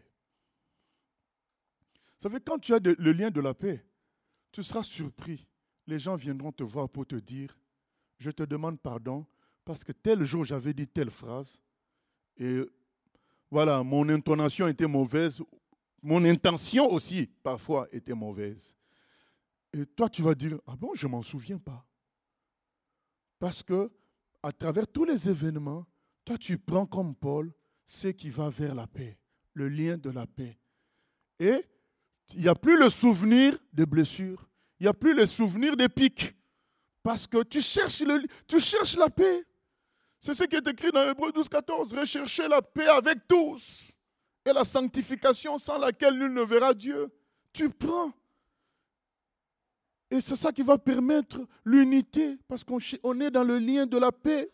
Vous savez, quand tu as le lien de la paix, tu seras surpris. Les gens viendront te voir pour te dire, je te demande pardon parce que tel jour j'avais dit telle phrase et voilà, mon intonation était mauvaise, mon intention aussi parfois était mauvaise. Et toi tu vas dire, ah bon, je ne m'en souviens pas. Parce que à travers tous les événements, toi tu prends comme Paul ce qui va vers la paix, le lien de la paix. Et il n'y a plus le souvenir des blessures. Il n'y a plus le souvenir des pics. Parce que tu cherches la paix. C'est ce qui est écrit dans Hébreux 12, 14. Recherchez la paix avec tous. Et la sanctification sans laquelle nul ne verra Dieu. Tu prends. Et c'est ça qui va permettre l'unité. Parce qu'on est dans le lien de la paix.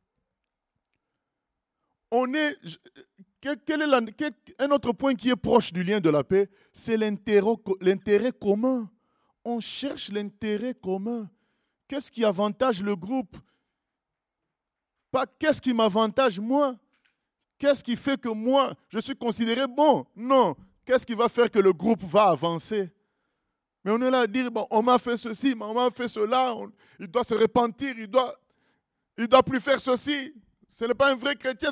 Un autre point qui est proche du lien de la paix, c'est l'intérêt commun. On cherche l'intérêt commun. Qu'est-ce qui avantage le groupe? Pas qu'est-ce qui m'avantage moi? Qu'est-ce qui fait que moi, je suis considéré bon? Non. Qu'est-ce qui va faire que le groupe va avancer? Mais on est là à dire, bon, on m'a fait ceci, on m'a fait cela, il doit se repentir, il doit plus faire ceci. Ce n'est pas un vrai chrétien.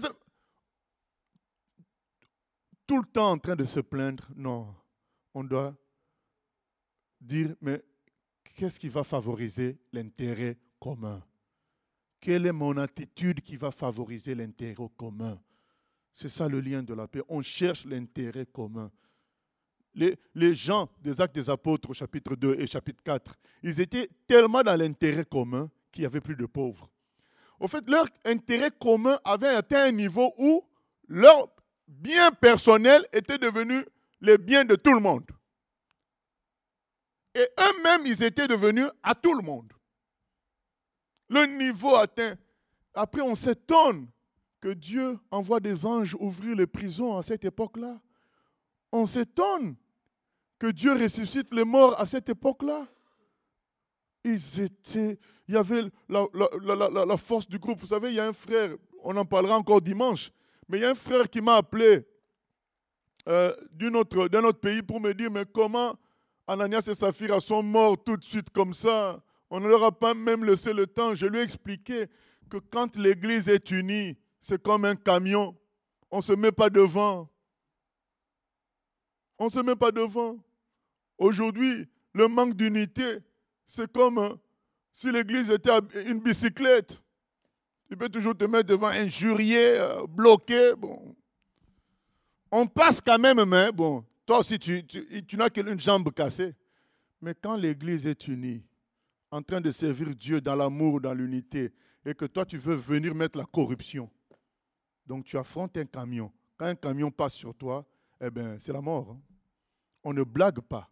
Tout le temps en train de se plaindre. Non. On doit dire, mais qu'est-ce qui va favoriser l'intérêt commun? Quelle est mon attitude qui va favoriser l'intérêt commun? C'est ça le lien de la paix. On cherche l'intérêt commun. Les gens des Actes des Apôtres, au chapitre 2 et chapitre 4, ils étaient tellement dans l'intérêt commun qu'il n'y avait plus de pauvres. Au fait, leur intérêt commun avait atteint un niveau où leur bien personnel était devenu les biens de tout le monde. Et eux-mêmes, ils étaient devenus à tout le monde. Le niveau atteint. Après, on s'étonne que Dieu envoie des anges ouvrir les prisons à cette époque-là. On s'étonne que Dieu ressuscite les morts à cette époque-là. Il y avait la force du groupe. Vous savez, il y a un frère, on en parlera encore dimanche, mais il y a un frère qui m'a appelé d'un autre pays pour me dire, mais comment Ananias et Saphira sont morts tout de suite comme ça? On ne leur a pas même laissé le temps. Je lui ai expliqué que quand l'Église est unie, c'est comme un camion. On ne se met pas devant. On ne se met pas devant. Aujourd'hui, le manque d'unité, c'est comme si l'Église était une bicyclette. Tu peux toujours te mettre devant un jurier bloqué. Bon. On passe quand même, mais bon, toi aussi, tu n'as qu'une jambe cassée. Mais quand l'Église est unie, en train de servir Dieu dans l'amour, dans l'unité, et que toi, tu veux venir mettre la corruption, donc tu affrontes un camion. Quand un camion passe sur toi, eh bien, c'est la mort. Hein. On ne blague pas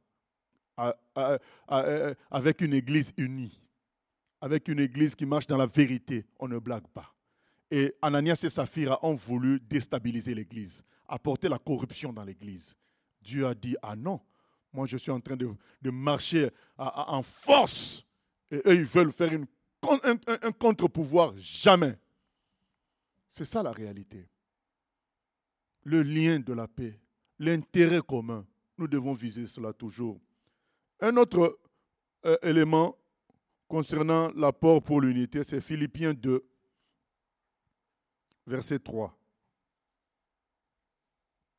avec une Église unie, avec une Église qui marche dans la vérité. On ne blague pas. Et Ananias et Saphira ont voulu déstabiliser l'Église, apporter la corruption dans l'Église. Dieu a dit, ah non, moi je suis en train de marcher en force. Et eux, ils veulent faire un contre-pouvoir. Jamais. C'est ça la réalité. Le lien de la paix, l'intérêt commun. Nous devons viser cela toujours. Un autre élément concernant l'apport pour l'unité, c'est Philippiens 2, verset 3.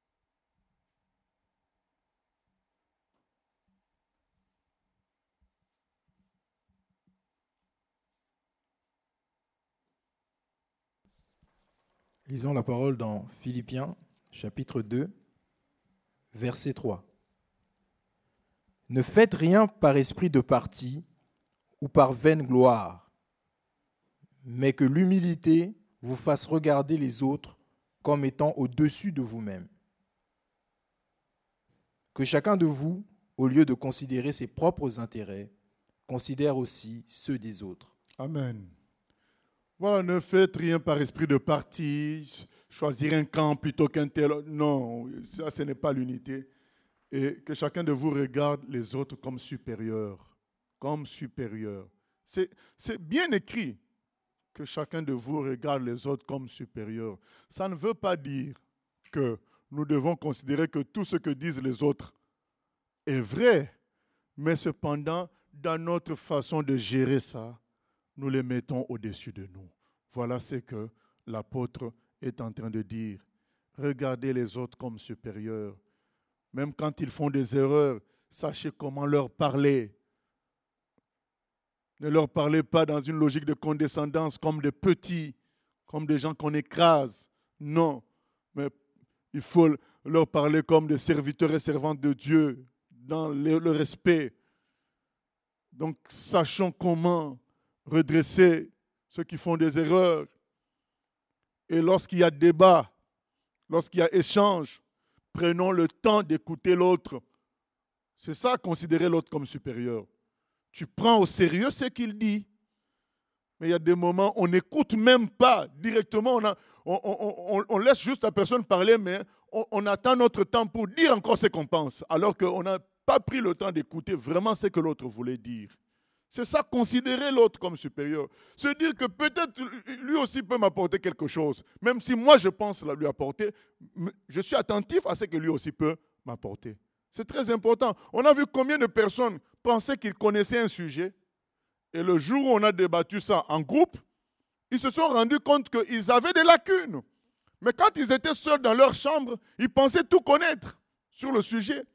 Lisons la parole dans Philippiens, chapitre 2, verset 3. Ne faites rien par esprit de parti ou par vaine gloire, mais que l'humilité vous fasse regarder les autres comme étant au-dessus de vous-même. Que chacun de vous, au lieu de considérer ses propres intérêts, considère aussi ceux des autres. Amen. Voilà, ne faites rien par esprit de parti, choisir un camp plutôt qu'un tel. Non, ça, ce n'est pas l'unité. Et que chacun de vous regarde les autres comme supérieurs. Comme supérieurs. C'est bien écrit que chacun de vous regarde les autres comme supérieurs. Ça ne veut pas dire que nous devons considérer que tout ce que disent les autres est vrai, mais cependant, dans notre façon de gérer ça, nous les mettons au-dessus de nous. Voilà ce que l'apôtre est en train de dire. Regardez les autres comme supérieurs. Même quand ils font des erreurs, sachez comment leur parler. Ne leur parlez pas dans une logique de condescendance comme des petits, comme des gens qu'on écrase. Non, mais il faut leur parler comme des serviteurs et servantes de Dieu, dans le respect. Donc, sachons comment redresser ceux qui font des erreurs. Et lorsqu'il y a débat, lorsqu'il y a échange, prenons le temps d'écouter l'autre. C'est ça, considérer l'autre comme supérieur. Tu prends au sérieux ce qu'il dit. Mais il y a des moments où on n'écoute même pas directement. On laisse juste la personne parler, mais on attend notre temps pour dire encore ce qu'on pense, alors qu'on n'a pas pris le temps d'écouter vraiment ce que l'autre voulait dire. C'est ça, considérer l'autre comme supérieur. Se dire que peut-être lui aussi peut m'apporter quelque chose. Même si moi je pense lui apporter, je suis attentif à ce que lui aussi peut m'apporter. C'est très important. On a vu combien de personnes pensaient qu'ils connaissaient un sujet. Et le jour où on a débattu ça en groupe, ils se sont rendus compte qu'ils avaient des lacunes. Mais quand ils étaient seuls dans leur chambre, ils pensaient tout connaître sur le sujet.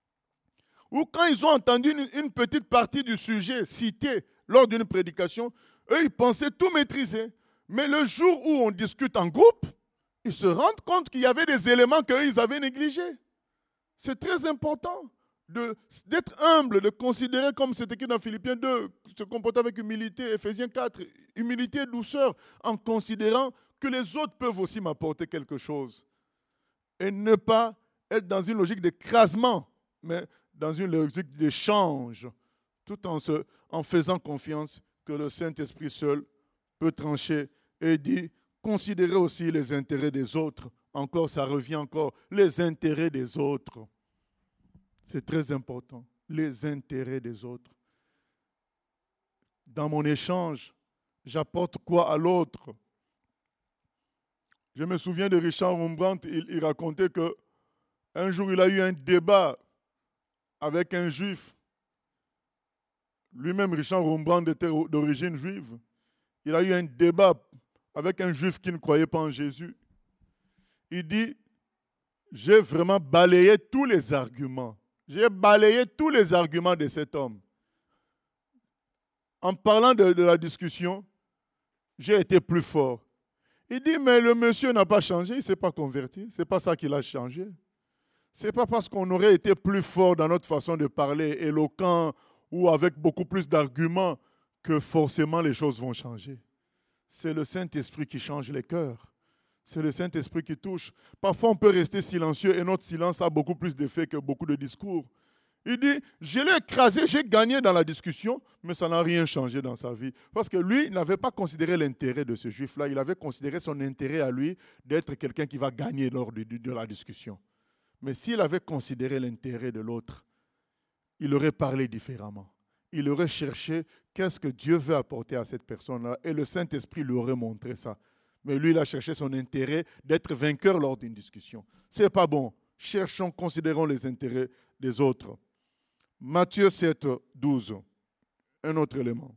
Ou quand ils ont entendu une petite partie du sujet cité lors d'une prédication, eux, ils pensaient tout maîtriser. Mais le jour où on discute en groupe, ils se rendent compte qu'il y avait des éléments qu'eux, ils avaient négligés. C'est très important d'être humble, de considérer comme c'est écrit dans Philippiens 2, se comporter avec humilité, Éphésiens 4, humilité et douceur, en considérant que les autres peuvent aussi m'apporter quelque chose. Et ne pas être dans une logique d'écrasement, mais dans une logique d'échange, tout en faisant confiance que le Saint-Esprit seul peut trancher et dit, considérez aussi les intérêts des autres. Encore, ça revient encore, les intérêts des autres. C'est très important, les intérêts des autres. Dans mon échange, j'apporte quoi à l'autre? Je me souviens de Richard Rembrandt, il racontait qu'un jour, il a eu un débat avec un juif. Lui-même, Richard Rembrandt était d'origine juive. Il a eu un débat avec un juif qui ne croyait pas en Jésus. Il dit, j'ai vraiment balayé tous les arguments. J'ai balayé tous les arguments de cet homme. En parlant de la discussion, j'ai été plus fort. Il dit, mais le monsieur n'a pas changé, il ne s'est pas converti. Ce n'est pas ça qu'il a changé. Ce n'est pas parce qu'on aurait été plus fort dans notre façon de parler, éloquent ou avec beaucoup plus d'arguments, que forcément les choses vont changer. C'est le Saint-Esprit qui change les cœurs. C'est le Saint-Esprit qui touche. Parfois, on peut rester silencieux et notre silence a beaucoup plus d'effet que beaucoup de discours. Il dit, je l'ai écrasé, j'ai gagné dans la discussion, mais ça n'a rien changé dans sa vie. Parce que lui n'avait pas considéré l'intérêt de ce juif-là. Il avait considéré son intérêt à lui d'être quelqu'un qui va gagner lors de la discussion. Mais s'il avait considéré l'intérêt de l'autre, il aurait parlé différemment. Il aurait cherché qu'est-ce que Dieu veut apporter à cette personne-là. Et le Saint-Esprit lui aurait montré ça. Mais lui, il a cherché son intérêt d'être vainqueur lors d'une discussion. Ce n'est pas bon. Cherchons, considérons les intérêts des autres. Matthieu 7, 12. Un autre élément.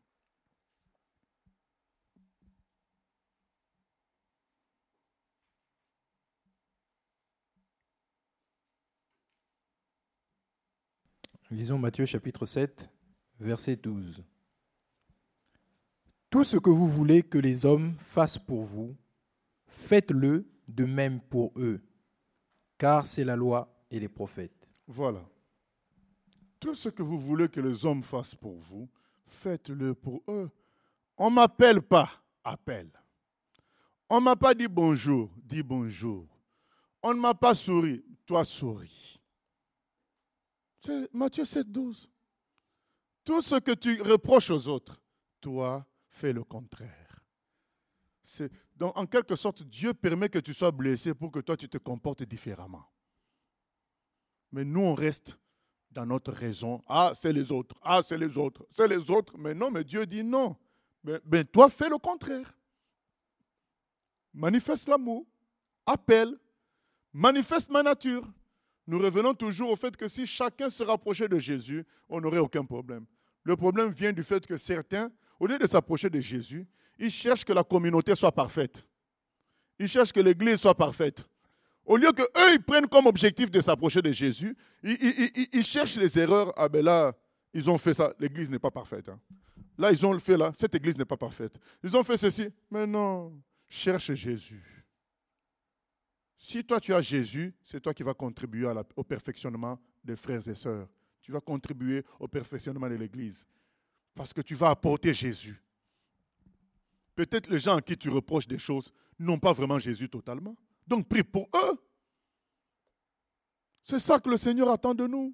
Lisons Matthieu chapitre 7, verset 12. Tout ce que vous voulez que les hommes fassent pour vous, faites-le de même pour eux, car c'est la loi et les prophètes. Voilà. Tout ce que vous voulez que les hommes fassent pour vous, faites-le pour eux. On ne m'appelle pas, appelle. On ne m'a pas dit bonjour, dis bonjour. On ne m'a pas souri, toi souris. C'est Matthieu 7, 12. Tout ce que tu reproches aux autres, toi, fais le contraire. Donc, en quelque sorte, Dieu permet que tu sois blessé pour que toi, tu te comportes différemment. Mais nous, on reste dans notre raison. Ah, c'est les autres. Ah, c'est les autres. C'est les autres. Mais non, mais Dieu dit non. Mais toi, fais le contraire. Manifeste l'amour. Appelle. Manifeste ma nature. Nous revenons toujours au fait que si chacun se rapprochait de Jésus, on n'aurait aucun problème. Le problème vient du fait que certains, au lieu de s'approcher de Jésus, ils cherchent que la communauté soit parfaite. Ils cherchent que l'Église soit parfaite. Au lieu qu'eux, ils prennent comme objectif de s'approcher de Jésus, ils cherchent les erreurs. Ah ben là, ils ont fait ça. L'Église n'est pas parfaite. Hein. Là, ils ont le fait là. Cette Église n'est pas parfaite. Ils ont fait ceci. Mais non, cherche Jésus. Si toi, tu as Jésus, c'est toi qui vas contribuer au perfectionnement des frères et sœurs. Tu vas contribuer au perfectionnement de l'Église. Parce que tu vas apporter Jésus. Peut-être les gens à qui tu reproches des choses n'ont pas vraiment Jésus totalement. Donc, prie pour eux. C'est ça que le Seigneur attend de nous.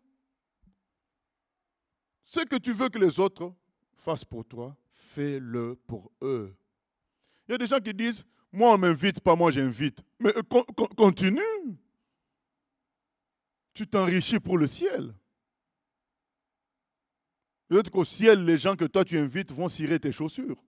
Ce que tu veux que les autres fassent pour toi, fais-le pour eux. Il y a des gens qui disent, moi on ne m'invite pas, moi j'invite. Mais continue. Tu t'enrichis pour le ciel. Peut-être qu'au ciel, les gens que toi tu invites vont cirer tes chaussures.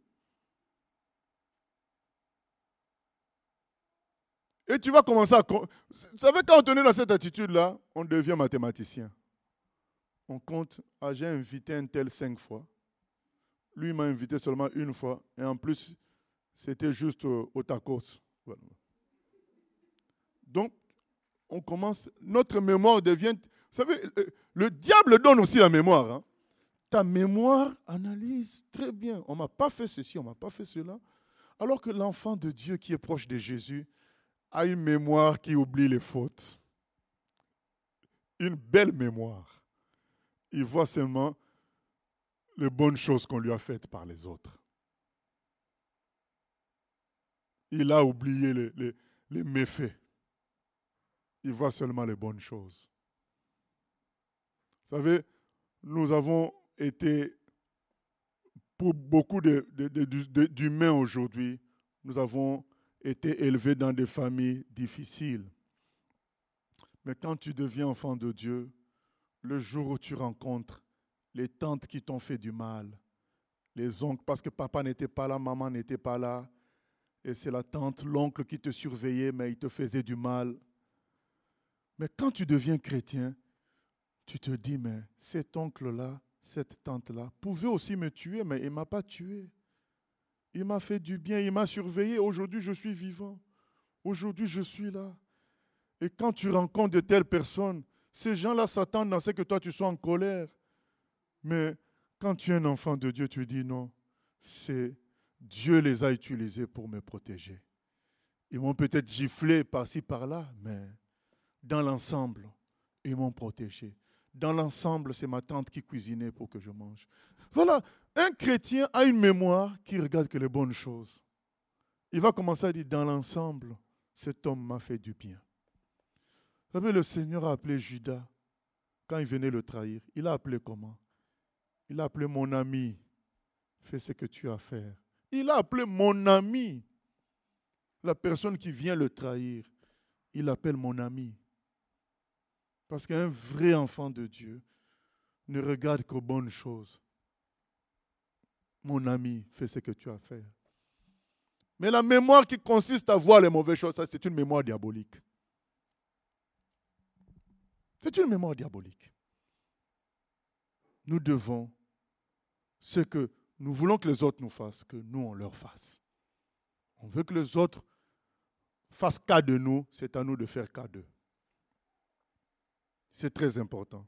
Et tu vas commencer à... Vous savez, quand on est dans cette attitude-là, on devient mathématicien. On compte, ah, j'ai invité un tel 5 fois. Lui m'a invité seulement une fois. Et en plus, c'était juste au tacos. Voilà. Donc, on commence, notre mémoire devient... Vous savez, le diable donne aussi la mémoire. Hein. Ta mémoire analyse très bien. On ne m'a pas fait ceci, on ne m'a pas fait cela. Alors que l'enfant de Dieu qui est proche de Jésus a une mémoire qui oublie les fautes. Une belle mémoire. Il voit seulement les bonnes choses qu'on lui a faites par les autres. Il a oublié les méfaits. Il voit seulement les bonnes choses. Vous savez, nous avons été, pour beaucoup d'humains aujourd'hui, nous avons été élevés dans des familles difficiles. Mais quand tu deviens enfant de Dieu, le jour où tu rencontres les tantes qui t'ont fait du mal, les oncles, parce que papa n'était pas là, maman n'était pas là, et c'est la tante, l'oncle qui te surveillait, mais il te faisait du mal. Mais quand tu deviens chrétien, tu te dis, mais cet oncle-là, cette tante-là, pouvait aussi me tuer, mais il ne m'a pas tué. Il m'a fait du bien, il m'a surveillé. Aujourd'hui, je suis vivant. Aujourd'hui, je suis là. Et quand tu rencontres de telles personnes, ces gens-là s'attendent à ce que toi, tu sois en colère. Mais quand tu es un enfant de Dieu, tu dis non, c'est Dieu les a utilisés pour me protéger. Ils m'ont peut-être giflé par-ci, par-là, mais dans l'ensemble, ils m'ont protégé. Dans l'ensemble, c'est ma tante qui cuisinait pour que je mange. Voilà, un chrétien a une mémoire qui regarde que les bonnes choses. Il va commencer à dire, dans l'ensemble, cet homme m'a fait du bien. Vous savez, le Seigneur a appelé Judas, quand il venait le trahir, il a appelé comment? Il a appelé mon ami, fais ce que tu as à faire. Il a appelé mon ami, la personne qui vient le trahir, il l'appelle mon ami. Parce qu'un vrai enfant de Dieu ne regarde qu'aux bonnes choses. Mon ami, fais ce que tu as à faire. Mais la mémoire qui consiste à voir les mauvaises choses, ça, c'est une mémoire diabolique. C'est une mémoire diabolique. Nous devons, ce que nous voulons que les autres nous fassent, que nous, on leur fasse. On veut que les autres fassent cas de nous, c'est à nous de faire cas d'eux. C'est très important.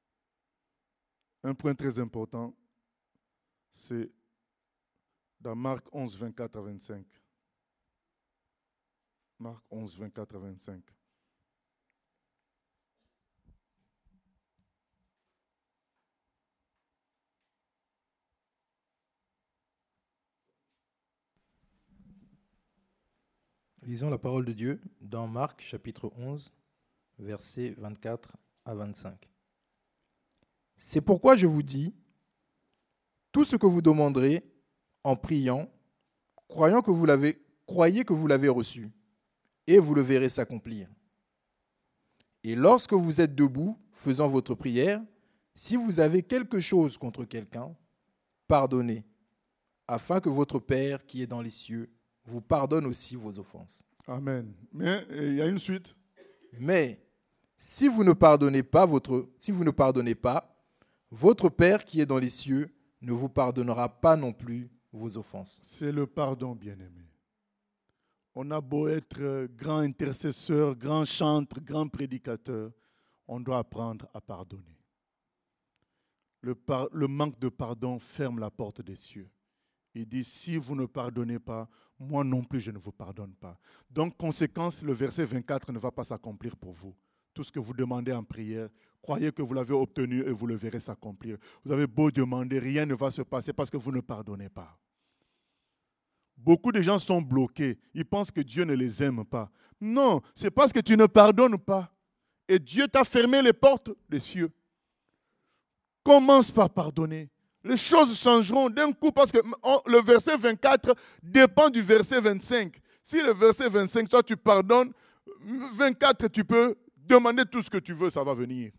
Un point très important, c'est dans Marc 11, 24 à 25. Marc 11, 24 à 25. Lisons la parole de Dieu dans Marc chapitre 11, versets 24 à 25. C'est pourquoi je vous dis, tout ce que vous demanderez en priant, croyez que vous l'avez reçu, et vous le verrez s'accomplir. Et lorsque vous êtes debout, faisant votre prière, si vous avez quelque chose contre quelqu'un, pardonnez, afin que votre Père qui est dans les cieux vous pardonne aussi vos offenses. Amen. Mais il y a une suite. Mais si vous ne pardonnez pas, votre Père qui est dans les cieux ne vous pardonnera pas non plus vos offenses. C'est le pardon, bien-aimé. On a beau être grand intercesseur, grand chantre, grand prédicateur, on doit apprendre à pardonner. Le manque de pardon ferme la porte des cieux. Il dit, si vous ne pardonnez pas, moi non plus je ne vous pardonne pas. Donc, conséquence, le verset 24 ne va pas s'accomplir pour vous. Tout ce que vous demandez en prière, croyez que vous l'avez obtenu et vous le verrez s'accomplir. Vous avez beau demander, rien ne va se passer parce que vous ne pardonnez pas. Beaucoup de gens sont bloqués. Ils pensent que Dieu ne les aime pas. Non, c'est parce que tu ne pardonnes pas. Et Dieu t'a fermé les portes des cieux. Commence par pardonner. Les choses changeront d'un coup parce que le verset 24 dépend du verset 25. Si le verset 25, toi tu pardonnes, 24 tu peux demander tout ce que tu veux, ça va venir.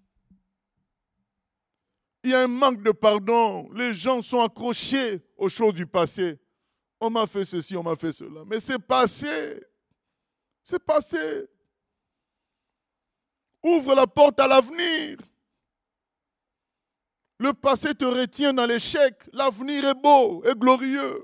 Il y a un manque de pardon. Les gens sont accrochés aux choses du passé. On m'a fait ceci, on m'a fait cela. Mais c'est passé. C'est passé. Ouvre la porte à l'avenir. Le passé te retient dans l'échec. L'avenir est beau et glorieux.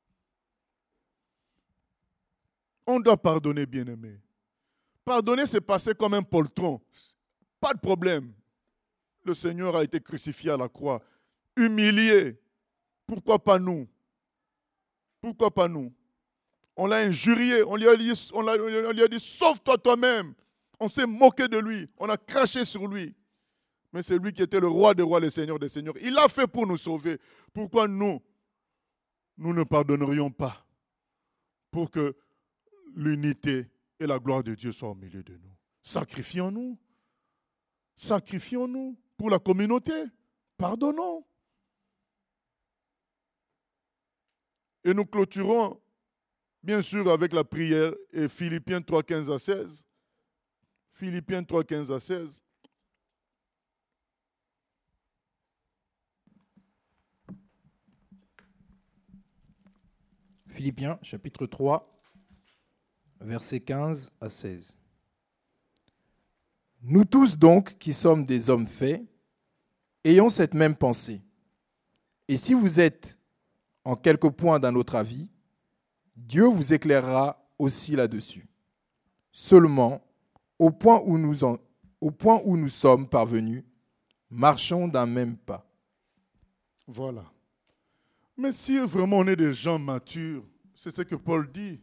On doit pardonner, bien-aimé. Pardonner, c'est passer comme un poltron. Pas de problème. Le Seigneur a été crucifié à la croix. Humilié. Pourquoi pas nous? Pourquoi pas nous? On l'a injurié. On lui a dit, sauve-toi toi-même. On s'est moqué de lui. On a craché sur lui. Mais c'est lui qui était le roi des rois, le Seigneur des seigneurs. Il l'a fait pour nous sauver. Pourquoi nous ne pardonnerions pas pour que l'unité et la gloire de Dieu soient au milieu de nous? Sacrifions-nous. Sacrifions-nous pour la communauté. Pardonnons. Et nous clôturons, bien sûr, avec la prière et Philippiens 3, 15 à 16. Philippiens 3, 15 à 16. Philippiens chapitre 3, versets 15 à 16. Nous tous donc, qui sommes des hommes faits, ayons cette même pensée. Et si vous êtes en quelque point d'un autre avis, Dieu vous éclairera aussi là-dessus. Seulement, au point où nous sommes parvenus, marchons d'un même pas. Voilà. Mais si vraiment on est des gens matures, c'est ce que Paul dit.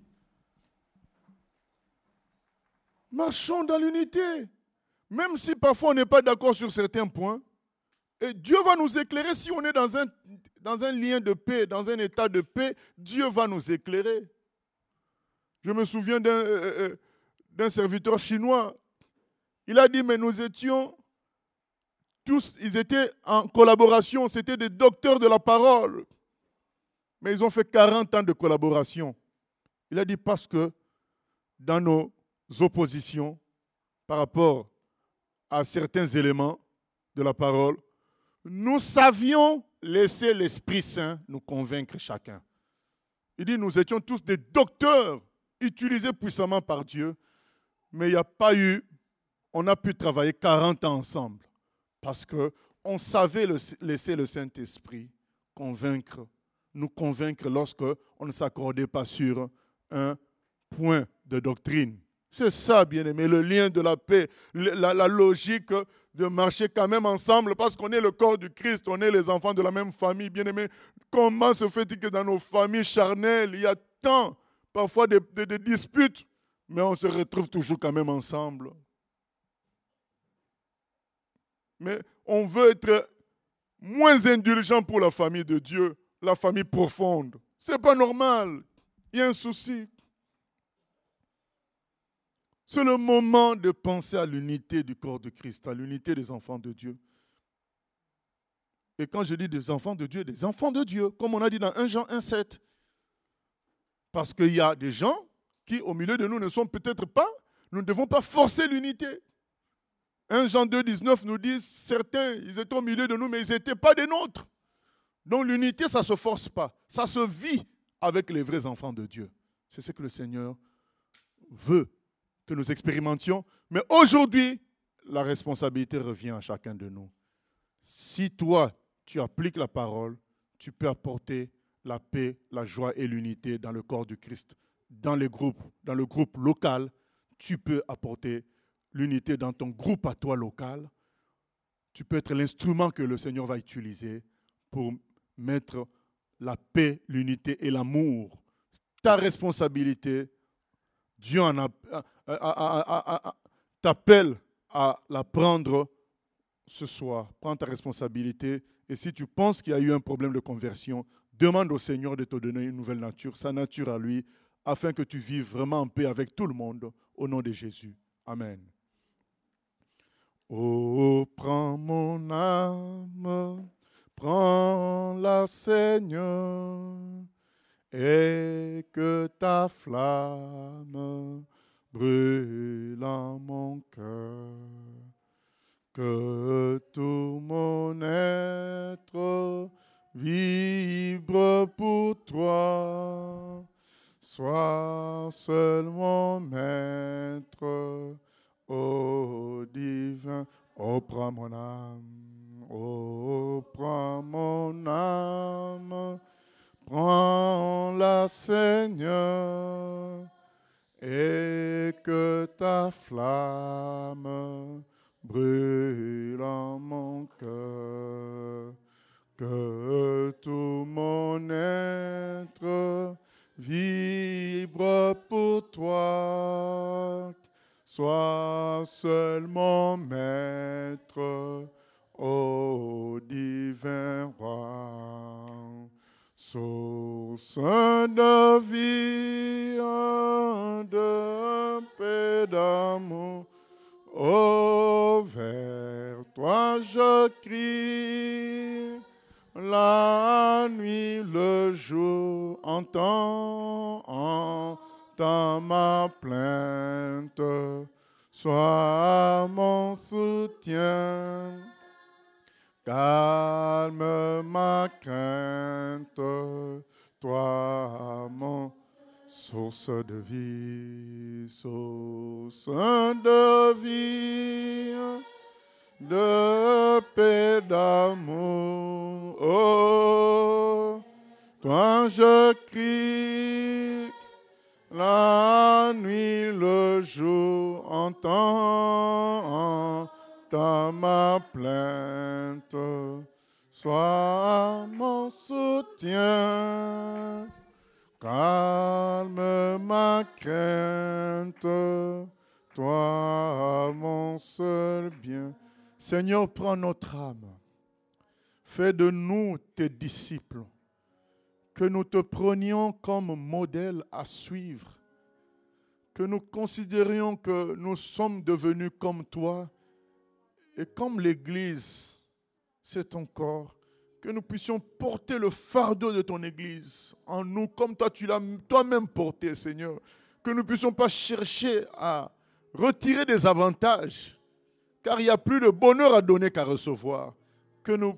Marchons dans l'unité. Même si parfois on n'est pas d'accord sur certains points, et Dieu va nous éclairer. Si on est dans un lien de paix, dans un état de paix, Dieu va nous éclairer. Je me souviens d'un serviteur chinois. Il a dit, mais nous étions tous, ils étaient en collaboration, c'était des docteurs de la parole. Mais ils ont fait 40 ans de collaboration. Il a dit, parce que dans nos oppositions, par rapport à certains éléments de la parole, nous savions laisser l'Esprit Saint nous convaincre chacun. Il dit, nous étions tous des docteurs utilisés puissamment par Dieu, mais il n'y a pas eu, on a pu travailler 40 ans ensemble parce qu'on savait laisser le Saint-Esprit nous convaincre lorsqu'on ne s'accordait pas sur un point de doctrine. C'est ça, bien-aimé, le lien de la paix, la logique de marcher quand même ensemble parce qu'on est le corps du Christ, on est les enfants de la même famille, bien-aimé. Comment se fait-il que dans nos familles charnelles, il y a tant, parfois des disputes, mais on se retrouve toujours quand même ensemble. Mais on veut être moins indulgent pour la famille de Dieu, la famille profonde. Ce n'est pas normal. Il y a un souci. C'est le moment de penser à l'unité du corps de Christ, à l'unité des enfants de Dieu. Et quand je dis des enfants de Dieu, comme on a dit dans 1 Jean 1,7. Parce qu'il y a des gens qui, au milieu de nous, ne sont peut-être pas, nous ne devons pas forcer l'unité. 1 Jean 2,19 nous dit, certains, ils étaient au milieu de nous, mais ils n'étaient pas des nôtres. Donc l'unité, ça ne se force pas. Ça se vit avec les vrais enfants de Dieu. C'est ce que le Seigneur veut que nous expérimentions. Mais aujourd'hui, la responsabilité revient à chacun de nous. Si toi, tu appliques la parole, tu peux apporter la paix, la joie et l'unité dans le corps du Christ. Dans le groupe local, tu peux apporter l'unité dans ton groupe à toi local. Tu peux être l'instrument que le Seigneur va utiliser pour mettre la paix, l'unité et l'amour. Ta responsabilité, Dieu t'appelle à la prendre ce soir. Prends ta responsabilité. Et si tu penses qu'il y a eu un problème de conversion, demande au Seigneur de te donner une nouvelle nature, sa nature à lui, afin que tu vives vraiment en paix avec tout le monde, au nom de Jésus. Amen. Oh, prends mon âme, prends-la, Seigneur, et que ta flamme brûle en mon cœur. Que tout mon être vibre pour toi, sois seul mon maître, ô divin. Oh, prends mon âme, oh, prends mon âme, prends-la, Seigneur, et que ta flamme brûle en mon cœur, que tout mon être vibre pour toi, sois seul mon maître, ô divin roi, source de vie, de paix, d'amour. Oh, vers toi je crie, la nuit, le jour, entends ma plainte, sois mon soutien, calme ma crainte, toi mon source de vie, de paix, d'amour. Oh, toi je crie, la nuit, le jour, entends ma plainte, sois mon soutien. Calme ma crainte, toi mon seul bien. Seigneur, prends notre âme. Fais de nous tes disciples. Que nous te prenions comme modèle à suivre. Que nous considérions que nous sommes devenus comme toi. Et comme l'Église, c'est ton corps. Que nous puissions porter le fardeau de ton Église en nous, comme toi, tu l'as toi-même porté, Seigneur. Que nous ne puissions pas chercher à retirer des avantages, car il n'y a plus de bonheur à donner qu'à recevoir. Que nous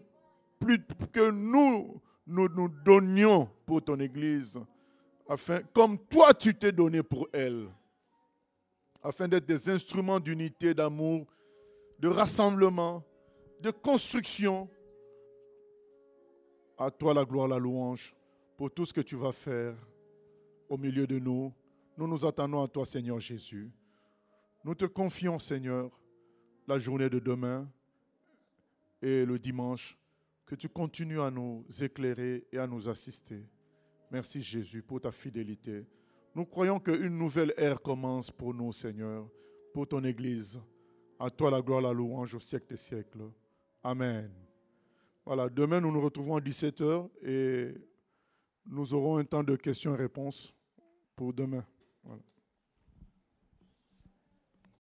donnions pour ton Église, afin, comme toi, tu t'es donné pour elle, afin d'être des instruments d'unité, d'amour, de rassemblement, de construction. À toi la gloire, la louange, pour tout ce que tu vas faire au milieu de nous. Nous nous attendons à toi, Seigneur Jésus. Nous te confions, Seigneur, la journée de demain et le dimanche, que tu continues à nous éclairer et à nous assister. Merci Jésus pour ta fidélité, Nous croyons qu'une nouvelle ère commence pour nous, Seigneur, pour ton Église. À toi la gloire, la louange au siècle des siècles. Amen. Voilà, demain nous nous retrouvons à 17h et nous aurons un temps de questions et réponses pour demain. Voilà.